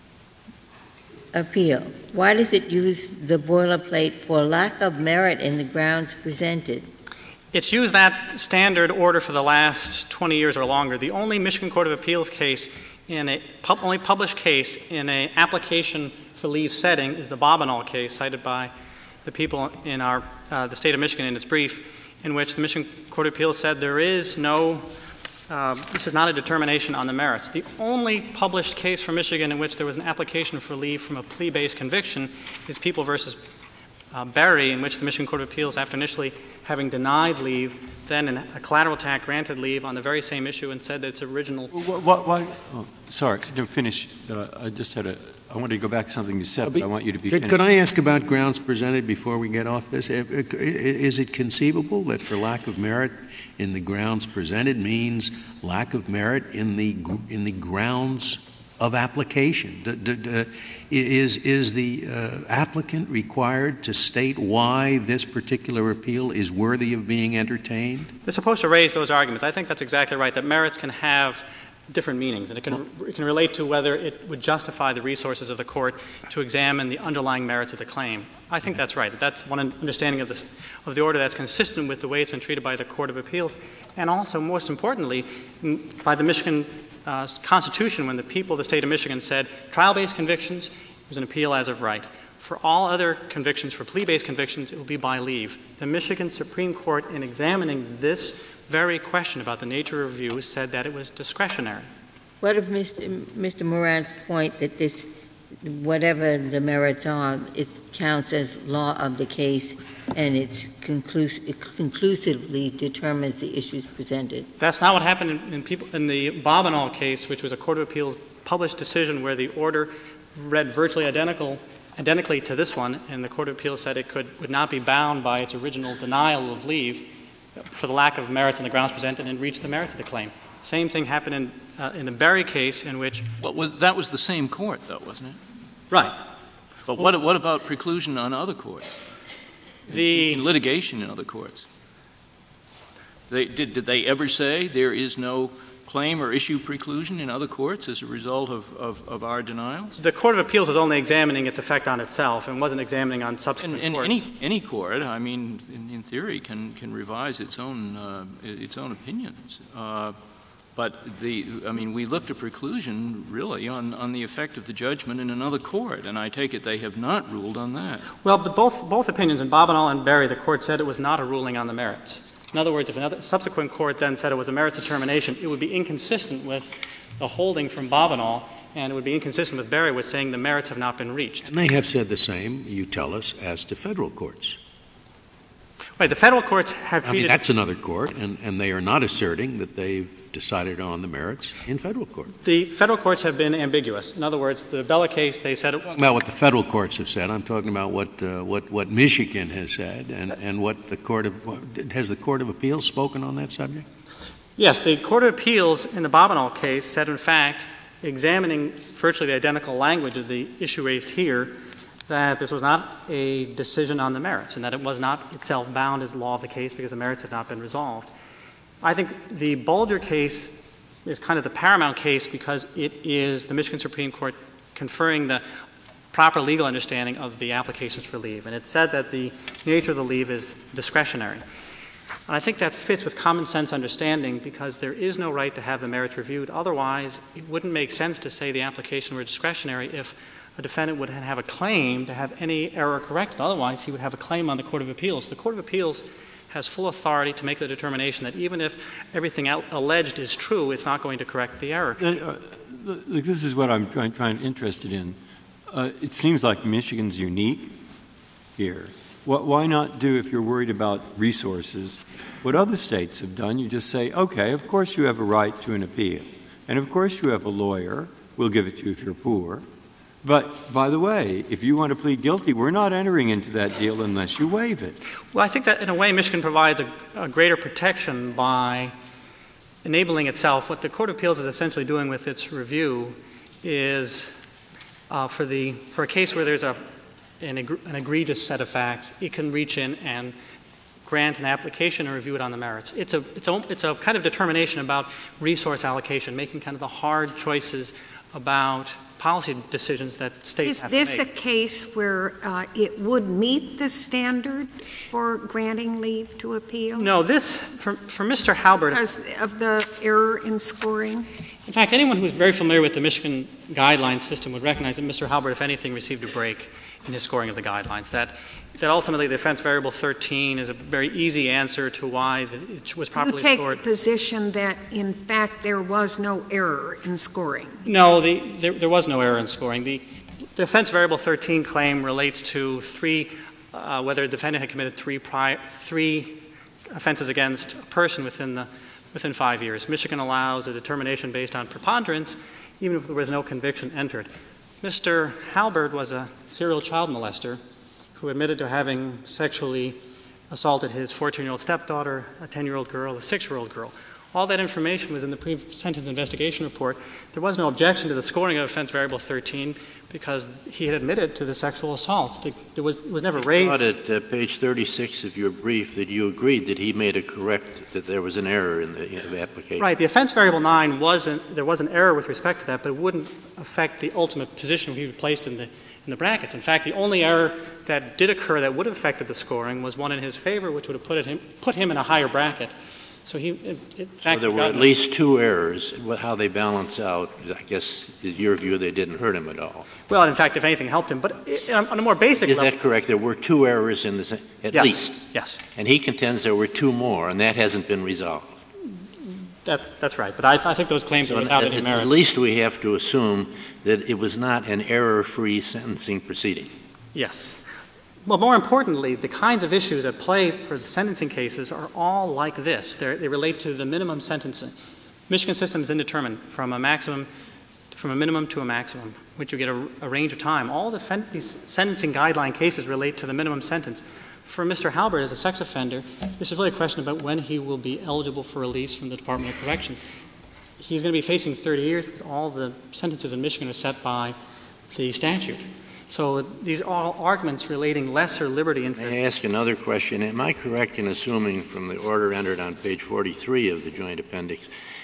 appeal, why does it use the boilerplate for lack of merit in the grounds presented? It's used that standard order for the last twenty years or longer. The only Michigan Court of Appeals case in a pu- only published case in an application for leave setting is the Bobanol case cited by the people in our uh, the state of Michigan in its brief, in which the Michigan Court of Appeals said there is no uh, this is not a determination on the merits. The only published case from Michigan in which there was an application for leave from a plea-based conviction is People versus Uh, Barry, in which the Michigan Court of Appeals, after initially having denied leave, then in a collateral attack granted leave on the very same issue and said that its original... Why, why, oh, sorry, to finish, uh, I just had a, I wanted to go back to something you said, but I want you to be could, finished. could I ask about grounds presented before we get off this? Is it conceivable that for lack of merit in the grounds presented means lack of merit in the, in the grounds of application? D- d- d- is, is the uh, applicant required to state why this particular appeal is worthy of being entertained? They're supposed to raise those arguments. I think that's exactly right, that merits can have different meanings, and it can, it can relate to whether it would justify the resources of the court to examine the underlying merits of the claim. I think that's right. That's one understanding of, this, of the order that's consistent with the way it's been treated by the Court of Appeals, and also, most importantly, by the Michigan Uh, Constitution, when the people of the state of Michigan said trial-based convictions was an appeal as of right. For all other convictions, for plea-based convictions, it will be by leave. The Michigan Supreme Court, in examining this very question about the nature of review, said that it was discretionary. What of Mister Mister Moran's point that this, whatever the merits are, it counts as law of the case and it's conclus- it conclusively determines the issues presented? That's not what happened in, in, people, in the Bobanol case, which was a Court of Appeals published decision where the order read virtually identical, identically to this one, and the Court of Appeals said it could, would not be bound by its original denial of leave for the lack of merits in the grounds presented and reached the merits of the claim. Same thing happened in, uh, in the Berry case, in which... But was, that was the same court, though, wasn't it? Right. But what, what about preclusion on other courts? The in litigation in other courts? They, did, did they ever say there is no claim or issue preclusion in other courts as a result of, of, of our denials? The Court of Appeals was only examining its effect on itself and wasn't examining on subsequent and, and courts. any any court, I mean, in, in theory, can can revise its own uh, its own opinions. Uh, but the, I mean, we look to preclusion really on, on the effect of the judgment in another court, and I take it they have not ruled on that. Well, but both both opinions in Bobanol and Berry, the Court said it was not a ruling on the merits. In other words, if another subsequent court then said it was a merits determination, it would be inconsistent with the holding from Bobanol, and it would be inconsistent with Berry with saying the merits have not been reached. And they have said the same, you tell us, as to federal courts. Right. The federal courts have treated... I mean, that's another court, and, and they are not asserting that they've decided on the merits in federal court. The federal courts have been ambiguous. In other words, the Bella case, they said... It, about what the federal courts have said. I'm talking about what uh, what, what Michigan has said, and, and what the Court of... Has the Court of Appeals spoken on that subject? Yes. The Court of Appeals in the Bobanol case said, in fact, examining virtually the identical language of the issue raised here, that this was not a decision on the merits and that it was not itself bound as law of the case because the merits had not been resolved. I think the Bulger case is kind of the paramount case because it is the Michigan Supreme Court conferring the proper legal understanding of the applications for leave. And it said that the nature of the leave is discretionary. And I think that fits with common sense understanding because there is no right to have the merits reviewed. Otherwise, it wouldn't make sense to say the application were discretionary if a defendant would have a claim to have any error corrected. Otherwise, he would have a claim on the Court of Appeals. The Court of Appeals has full authority to make the determination that even if everything out- alleged is true, it's not going to correct the error. Uh, uh, this is what I'm trying, trying interested in. Uh, it seems like Michigan's unique here. What, why not do, if you're worried about resources, what other states have done? You just say, okay, of course you have a right to an appeal. And of course you have a lawyer. We'll give it to you if you're poor. But, by the way, if you want to plead guilty, we're not entering into that deal unless you waive it. Well, I think that in a way Michigan provides a, a greater protection by enabling itself. What the Court of Appeals is essentially doing with its review is uh, for the for a case where there's a an, eg- an egregious set of facts, it can reach in and grant an application and review it on the merits. It's a it's a it's a kind of determination about resource allocation, making kind of the hard choices about policy decisions that states Is have this to make. a case where uh, it would meet the standard for granting leave to appeal? No, this, for, for Mister Halbert, because of the error in scoring? In fact, anyone who's very familiar with the Michigan guideline system would recognize that Mister Halbert, if anything, received a break in his scoring of the guidelines. That that ultimately the offense variable thirteen is a very easy answer to why it was properly you take scored. the position that, in fact, there was no error in scoring? No, the, there, there was no error in scoring. The, the offense variable thirteen claim relates to three, uh, whether a defendant had committed three, pri- three offenses against a person within the within five years. Michigan allows a determination based on preponderance, even if there was no conviction entered. Mister Halbert was a serial child molester who admitted to having sexually assaulted his fourteen-year-old stepdaughter, a ten-year-old girl, a six-year-old girl. All that information was in the pre-sentence investigation report. There was no objection to the scoring of offense variable thirteen because he had admitted to the sexual assault. There was, it was never raised. I thought at uh, page thirty-six of your brief that you agreed that he made a correct, that there was an error in the, in the application. Right. The offense variable nine wasn't, there was an error with respect to that, but it wouldn't affect the ultimate position he placed in the in the brackets. In fact, the only error that did occur that would have affected the scoring was one in his favor, which would have put him, put him in a higher bracket. So he, in, in so there were at least two errors. How they balance out, I guess, is your view they didn't hurt him at all. Well, in fact, if anything, helped him. But on a more basic is level. Is that correct? There were two errors in this, at yes. least. Yes. And he contends there were two more, and that hasn't been resolved. That's that's right. But I, I think those claims so are without at, any merit. At least we have to assume that it was not an error-free sentencing proceeding. Yes. Well, more importantly, the kinds of issues at play for the sentencing cases are all like this. They're, they relate to the minimum sentencing. Michigan system is indeterminate from a maximum, from a minimum to a maximum, which you get a, a range of time. All the fen- these sentencing guideline cases relate to the minimum sentence. For Mister Halbert, as a sex offender, this is really a question about when he will be eligible for release from the Department of Corrections. He's going to be facing thirty years because all the sentences in Michigan are set by the statute. So these are all arguments relating lesser liberty interest. May I ask another question? Am I correct in assuming from the order entered on page forty-three of the Joint Appendix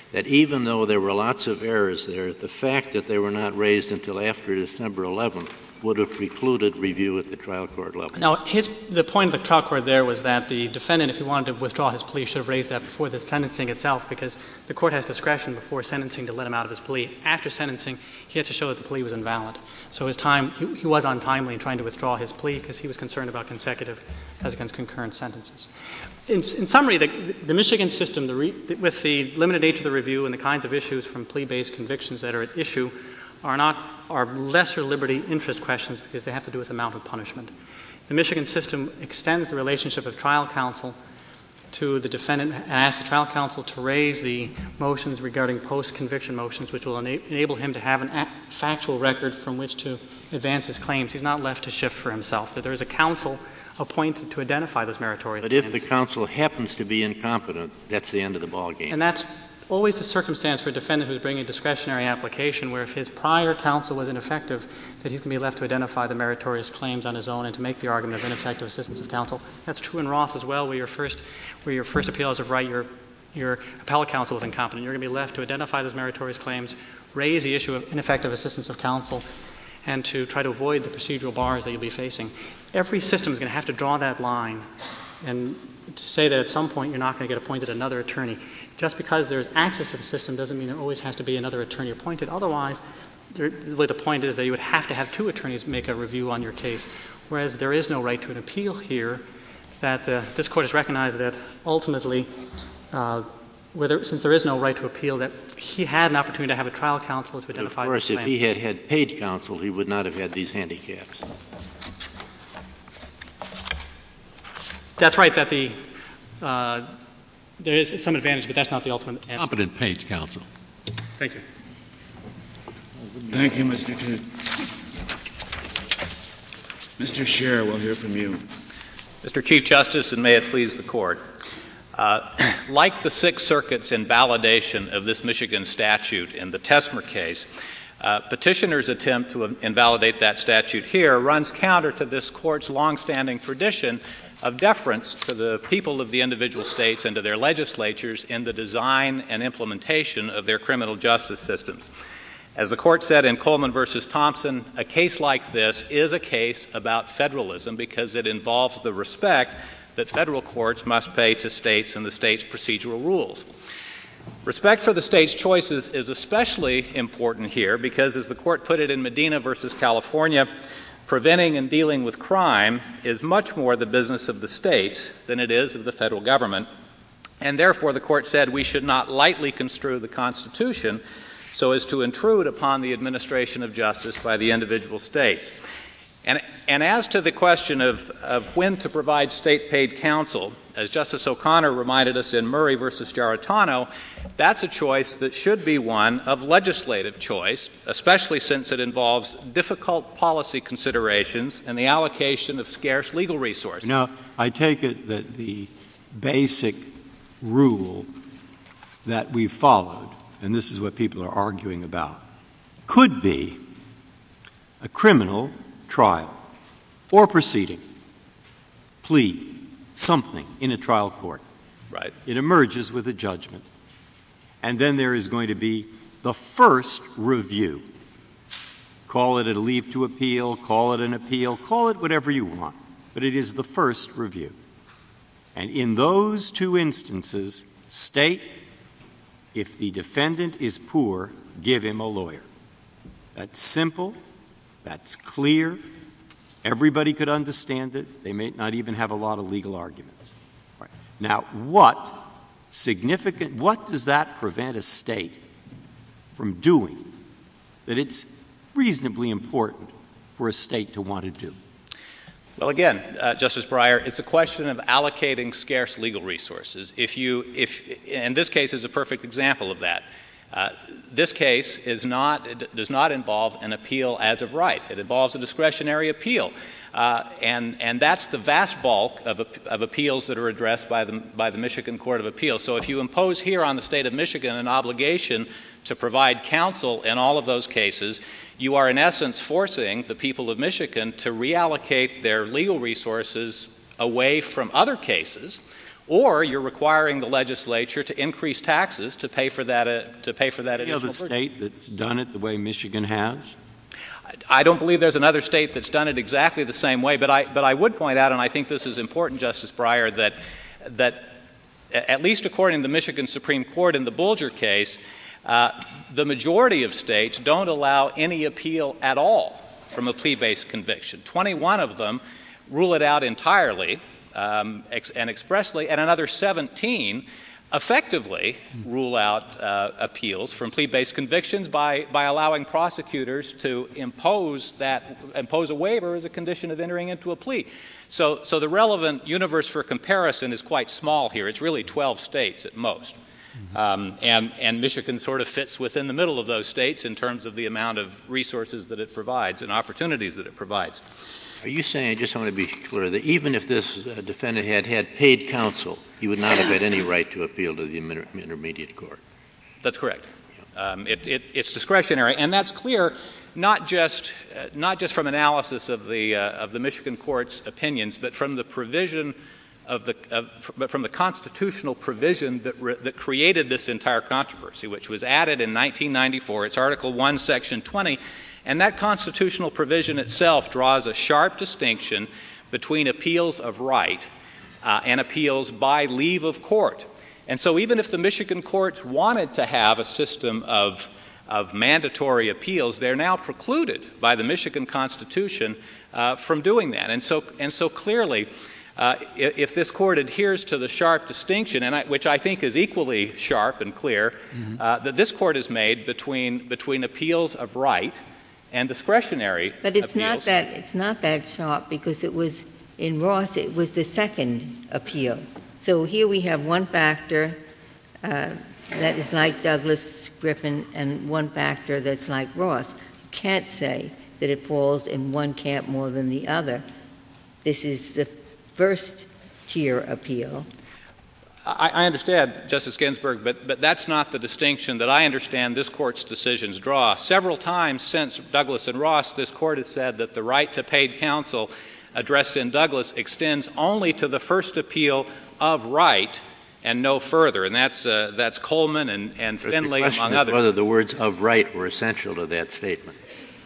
that even though there were lots of errors there, the fact that they were not raised until after December eleventh would have precluded review at the trial court level. Now, his, the point of the trial court there was that the defendant, if he wanted to withdraw his plea, should have raised that before the sentencing itself, because the court has discretion before sentencing to let him out of his plea. After sentencing, he had to show that the plea was invalid. So his time, he, he was untimely in trying to withdraw his plea because he was concerned about consecutive as against concurrent sentences. In, in summary, the, the Michigan system, the re, with the limited age of the review and the kinds of issues from plea-based convictions that are at issue, are not are lesser liberty interest questions because they have to do with amount of punishment. The Michigan system extends the relationship of trial counsel to the defendant and asks the trial counsel to raise the motions regarding post-conviction motions, which will ena- enable him to have an a- factual record from which to advance his claims. He's not left to shift for himself. That there is a counsel appointed to identify those meritorious But if claims. the counsel happens to be incompetent, that's the end of the ballgame. And that's always the circumstance for a defendant who's bringing a discretionary application where if his prior counsel was ineffective, that he's going to be left to identify the meritorious claims on his own and to make the argument of ineffective assistance of counsel. That's true in Ross as well, where your first, where your first appeal is of right, your, your appellate counsel was incompetent. You're going to be left to identify those meritorious claims, raise the issue of ineffective assistance of counsel, and to try to avoid the procedural bars that you'll be facing. Every system is going to have to draw that line and to say that at some point you're not going to get appointed another attorney. Just because there's access to the system doesn't mean there always has to be another attorney appointed. Otherwise, there, the point is that you would have to have two attorneys make a review on your case, whereas there is no right to an appeal here, that uh, this court has recognized that ultimately, uh, whether, since there is no right to appeal, that he had an opportunity to have a trial counsel to identify Of course, the if he had had paid counsel, he would not have had these handicaps. That's right, that the uh, there is some advantage, but that's not the ultimate answer. Competent paid counsel. Thank you. Thank you, Mister Toots. Mister Scherer, we'll hear from you. Mister Chief Justice, and may it please the Court, uh, like the Sixth Circuit's invalidation of this Michigan statute in the Tesmer case, uh, petitioner's attempt to invalidate that statute here runs counter to this Court's longstanding tradition of deference to the people of the individual states and to their legislatures in the design and implementation of their criminal justice systems. As the Court said in Coleman versus Thompson, a case like this is a case about federalism because it involves the respect that federal courts must pay to states and the state's procedural rules. Respect for the state's choices is especially important here because, as the Court put it in Medina versus California, preventing and dealing with crime is much more the business of the states than it is of the federal government, and therefore the Court said we should not lightly construe the Constitution so as to intrude upon the administration of justice by the individual states. And, and as to the question of, of when to provide state-paid counsel, as Justice O'Connor reminded us in Murray versus Giarratano, that's a choice that should be one of legislative choice, especially since it involves difficult policy considerations and the allocation of scarce legal resources. Now, I take it that the basic rule that we've followed, and this is what people are arguing about, could be a criminal trial or proceeding, plea, something in a trial court. Right. It emerges with a judgment. And then there is going to be the first review. Call it a leave to appeal, call it an appeal, call it whatever you want. But it is the first review. And in those two instances, state, if the defendant is poor, give him a lawyer. That's simple. That's clear. Everybody could understand it. They may not even have a lot of legal arguments. Right. Now, what significant, what does that prevent a state from doing that it's reasonably important for a state to want to do? Well, again, uh, Justice Breyer, it's a question of allocating scarce legal resources. If you, if, and this case is a perfect example of that. Uh, this case is not, it does not involve an appeal as of right. It involves a discretionary appeal. Uh, and, and that's the vast bulk of, of appeals that are addressed by the, by the Michigan Court of Appeals. So if you impose here on the state of Michigan an obligation to provide counsel in all of those cases, you are in essence forcing the people of Michigan to reallocate their legal resources away from other cases or you're requiring the legislature to increase taxes to pay for that uh, to pay for that Any additional other burden. state that's done it the way Michigan has? I don't believe there's another state that's done it exactly the same way, but I but I would point out, and I think this is important, Justice Breyer, that that at least according to the Michigan Supreme Court in the Bulger case, uh, the majority of states don't allow any appeal at all from a plea-based conviction. twenty-one of them rule it out entirely um, ex- and expressly, and another seventeen effectively rule out uh, appeals from plea-based convictions by, by allowing prosecutors to impose that impose a waiver as a condition of entering into a plea. So, so the relevant universe for comparison is quite small here. It's really twelve states at most. Um, and, and Michigan sort of fits within the middle of those states in terms of the amount of resources that it provides and opportunities that it provides. Are you saying, I just want to be clear, that even if this uh, defendant had had paid counsel, he would not have had any right to appeal to the inter- intermediate court? That's correct. Um, it, it, it's discretionary, and that's clear not just uh, not just from analysis of the uh, of the Michigan court's opinions, but from the provision of the of, but from the constitutional provision that re- that created this entire controversy, which was added in nineteen ninety-four. It's Article one, Section twenty. And that constitutional provision itself draws a sharp distinction between appeals of right uh, and appeals by leave of court. And so even if the Michigan courts wanted to have a system of, of mandatory appeals, they're now precluded by the Michigan Constitution uh, from doing that. And so, and so clearly, uh, if, if this court adheres to the sharp distinction, and I, which I think is equally sharp and clear, mm-hmm. uh, that this court has made between, between appeals of right and discretionary But it's appeals. not that it's not that sharp, because it was in Ross, it was the second appeal. So here we have one factor uh, that is like Douglas, Griffin, and one factor that's like Ross. You can't say that it falls in one camp more than the other. This is the first tier appeal. I, I understand, Justice Ginsburg, but, but that's not the distinction that I understand this Court's decisions draw. Several times since Douglas and Ross, this Court has said that the right to paid counsel addressed in Douglas extends only to the first appeal of right and no further, and that's uh, that's Coleman and, and Finley, among is others. Whether the words "of right" were essential to that statement.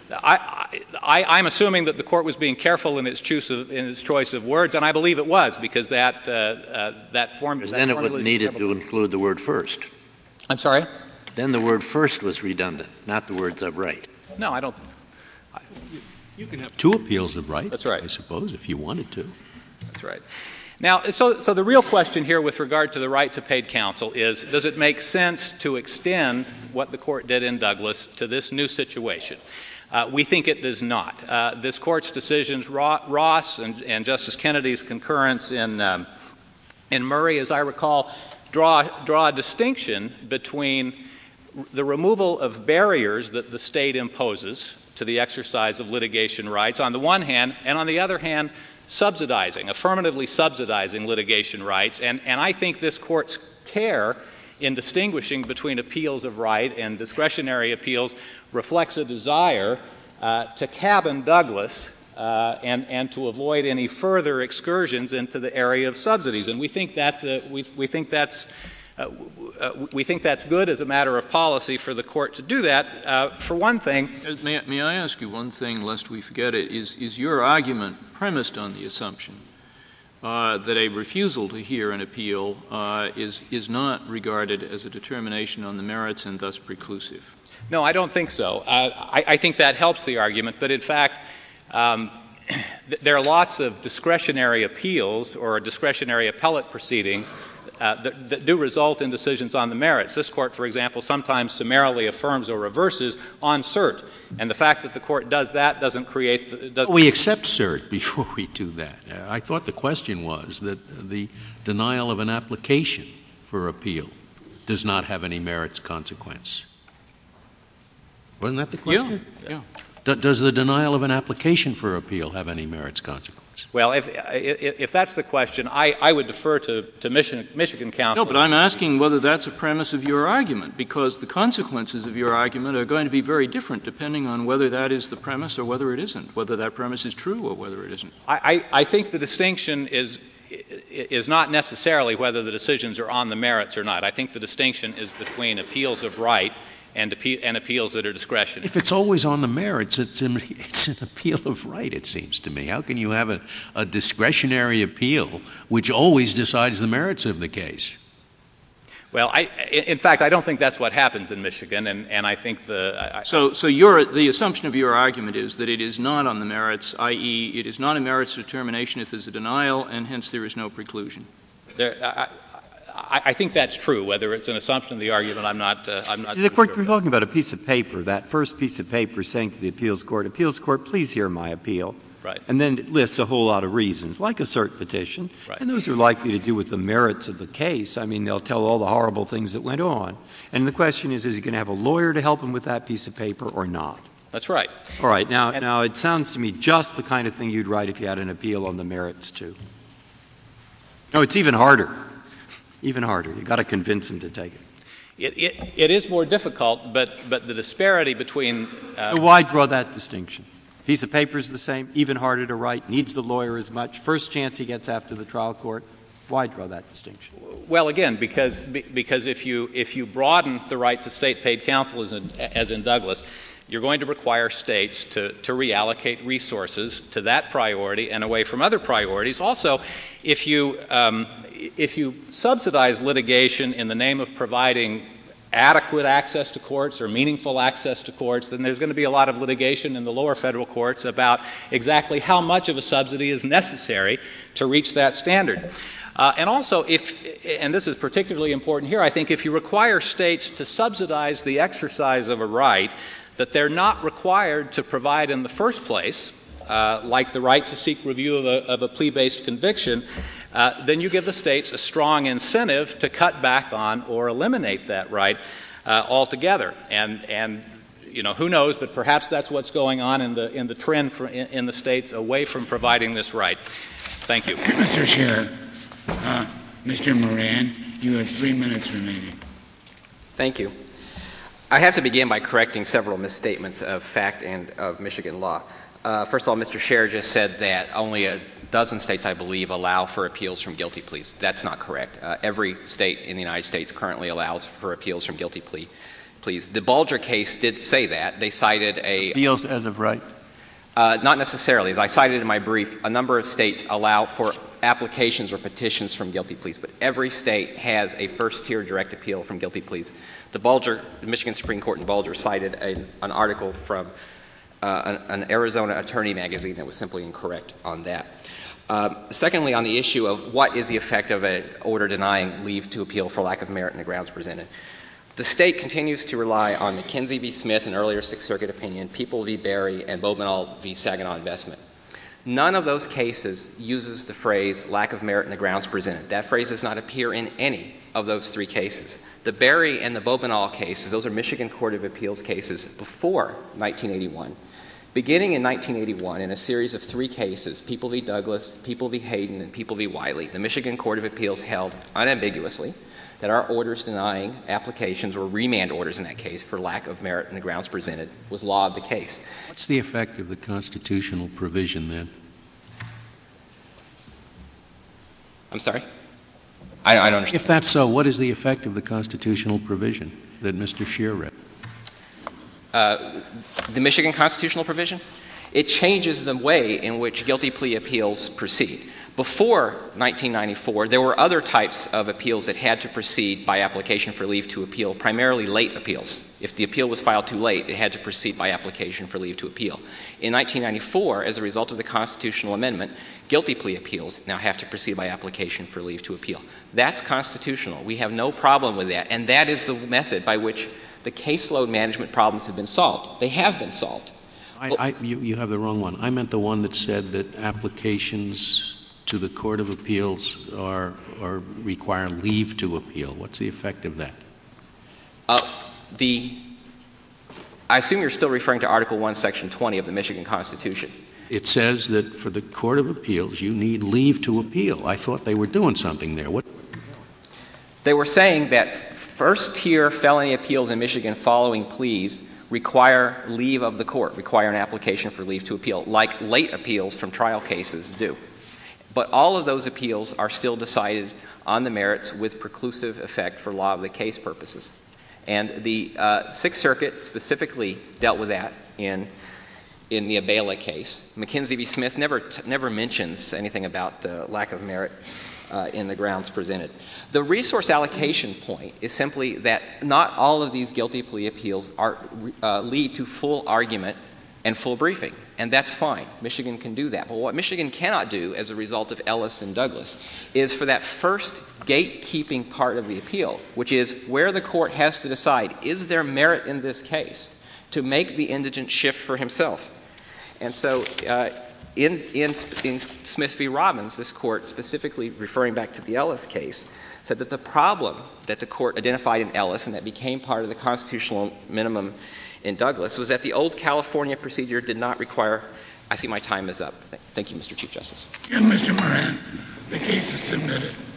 I, I, I'm assuming that the Court was being careful in its choice of, in its choice of words, and I believe it was, because that uh, uh, that form. Because then it would needed to include the word "first." I'm sorry? Then the word "first" was redundant, not the words "of right." No, I don't. I, You can have two appeals of right. That's right. I suppose, if you wanted to. That's right. Now, so, so the real question here with regard to the right to paid counsel is, does it make sense to extend what the Court did in Douglas to this new situation? Uh, we think it does not. Uh, this Court's decisions, Ross and, and Justice Kennedy's concurrence in, um, in Murray, as I recall, draw, draw a distinction between the removal of barriers that the state imposes to the exercise of litigation rights on the one hand, and on the other hand, subsidizing, affirmatively subsidizing litigation rights. And, and I think this Court's care in distinguishing between appeals of right and discretionary appeals reflects a desire uh, to cabin Douglas uh, and, and to avoid any further excursions into the area of subsidies. And we think that's a, we, we think that's uh, uh, we think that's good as a matter of policy for the Court to do that. Uh, for one thing, may, may I ask you one thing, lest we forget it? Is is your argument premised on the assumption Uh, that a refusal to hear an appeal uh, is is not regarded as a determination on the merits and thus preclusive? No, I don't think so. Uh, I, I think that helps the argument, but in fact, um, th- there are lots of discretionary appeals or discretionary appellate proceedings uh, that, that do result in decisions on the merits. This Court, for example, sometimes summarily affirms or reverses on cert, and the fact that the Court does that doesn't create the, doesn't We accept cert before we do that. Uh, I thought the question was that the denial of an application for appeal does not have any merits consequence. Wasn't that the question? Yeah. yeah. D- does the denial of an application for appeal have any merits consequence? Well, if, if, if that's the question, I, I would defer to, to Michigan, Michigan counsel. No, but I'm asking whether that's a premise of your argument, because the consequences of your argument are going to be very different depending on whether that is the premise or whether it isn't, whether that premise is true or whether it isn't. I, I, I think the distinction is is not necessarily whether the decisions are on the merits or not. I think the distinction is between appeals of right and, appe- and appeals that are discretionary. If it's always on the merits, it's an, it's an appeal of right, it seems to me. How can you have a, a discretionary appeal which always decides the merits of the case? Well, I, in fact, I don't think that's what happens in Michigan, and, and I think the... I, so so your, the assumption of your argument is that it is not on the merits, that is it is not a merits determination if there's a denial, and hence there is no preclusion. There, I, I, I think that's true. Whether it's an assumption of the argument, I'm not uh, I'm not The court, sure we're talking about a piece of paper, that first piece of paper saying to the appeals court, appeals court, please hear my appeal. Right. And then it lists a whole lot of reasons, like a cert petition. Right. And those are likely to do with the merits of the case. I mean, they'll tell all the horrible things that went on. And the question is, is he going to have a lawyer to help him with that piece of paper or not? That's right. All right. Now, and now it sounds to me just the kind of thing you'd write if you had an appeal on the merits, too. No, it's even harder. Even harder. You've got to convince him to take it. It, it, it is more difficult, but, but the disparity between... Uh, so why draw that distinction? Piece of paper is the same, even harder to write, needs the lawyer as much, first chance he gets after the trial court. Why draw that distinction? Well, again, because because if you if you broaden the right to state-paid counsel as in, as in Douglas, you're going to require states to, to reallocate resources to that priority and away from other priorities. Also, if you um, if you subsidize litigation in the name of providing adequate access to courts or meaningful access to courts, then there's going to be a lot of litigation in the lower federal courts about exactly how much of a subsidy is necessary to reach that standard. Uh, and also, if, and this is particularly important here, I think if you require states to subsidize the exercise of a right that they're not required to provide in the first place, uh, like the right to seek review of a, of a plea-based conviction, Uh, then you give the states a strong incentive to cut back on or eliminate that right uh, altogether. And, and you know, who knows, but perhaps that's what's going on in the in the trend for, in, in the states away from providing this right. Thank you. Mister Chair, uh, Mister Moran, you have three minutes remaining. Thank you. I have to begin by correcting several misstatements of fact and of Michigan law. Uh, first of all, Mister Scher just said that only a dozen states, I believe, allow for appeals from guilty pleas. That's not correct. Uh, every state in the United States currently allows for appeals from guilty plea pleas. The Bulger case did say that. They cited a... Appeals as of right? Uh, not necessarily. As I cited in my brief, a number of states allow for applications or petitions from guilty pleas, but every state has a first-tier direct appeal from guilty pleas. The Bulger, the Michigan Supreme Court in Bulger cited a, an article from uh, an, an Arizona attorney magazine that was simply incorrect on that. Uh, secondly, on the issue of what is the effect of an order denying leave to appeal for lack of merit in the grounds presented, the state continues to rely on McKenzie v. Smith, an earlier Sixth Circuit opinion, People v. Berry, and Bobenall v. Saginaw Investment. None of those cases uses the phrase lack of merit in the grounds presented. That phrase does not appear in any of those three cases. The Berry and the Bobenall cases, those are Michigan Court of Appeals cases before nineteen eighty-one. Beginning in nineteen eighty-one, in a series of three cases, People v. Douglas, People v. Hayden, and People v. Wiley, the Michigan Court of Appeals held unambiguously that our orders denying applications, or remand orders in that case, for lack of merit in the grounds presented was law of the case. What's the effect of the constitutional provision then? I'm sorry? I, I don't understand. If that's so, what is the effect of the constitutional provision that Mister Scher read? Uh, the Michigan constitutional provision? It changes the way in which guilty plea appeals proceed. Before nineteen ninety-four, there were other types of appeals that had to proceed by application for leave to appeal, primarily late appeals. If the appeal was filed too late, it had to proceed by application for leave to appeal. In nineteen ninety-four, as a result of the constitutional amendment, guilty plea appeals now have to proceed by application for leave to appeal. That's constitutional. We have no problem with that, and that is the method by which the caseload management problems have been solved. They have been solved. I, I, you, you have the wrong one. I meant the one that said that applications to the Court of Appeals are, are require leave to appeal. What's the effect of that? Uh, the, I assume you're still referring to Article one, Section twenty of the Michigan Constitution. It says that for the Court of Appeals, you need leave to appeal. I thought they were doing something there. What? They were saying that first-tier felony appeals in Michigan following pleas require leave of the court, require an application for leave to appeal, like late appeals from trial cases do. But all of those appeals are still decided on the merits with preclusive effect for law of the case purposes. And the uh, Sixth Circuit specifically dealt with that in in the Abela case. McKinsey v. Smith never t- never mentions anything about the lack of merit uh, in the grounds presented. The resource allocation point is simply that not all of these guilty plea appeals are uh, lead to full argument and full briefing, and that's fine. Michigan can do that. But what Michigan cannot do as a result of Ellis and Douglas is for that first gatekeeping part of the appeal, which is where the court has to decide, is there merit in this case, to make the indigent shift for himself. And so uh, in, in, in Smith v. Robbins, this court, specifically referring back to the Ellis case, said that the problem that the court identified in Ellis and that became part of the constitutional minimum in Douglas was that the old California procedure did not require — I see my time is up. Thank you, Mister Chief Justice. And Mister Moran, the case is submitted.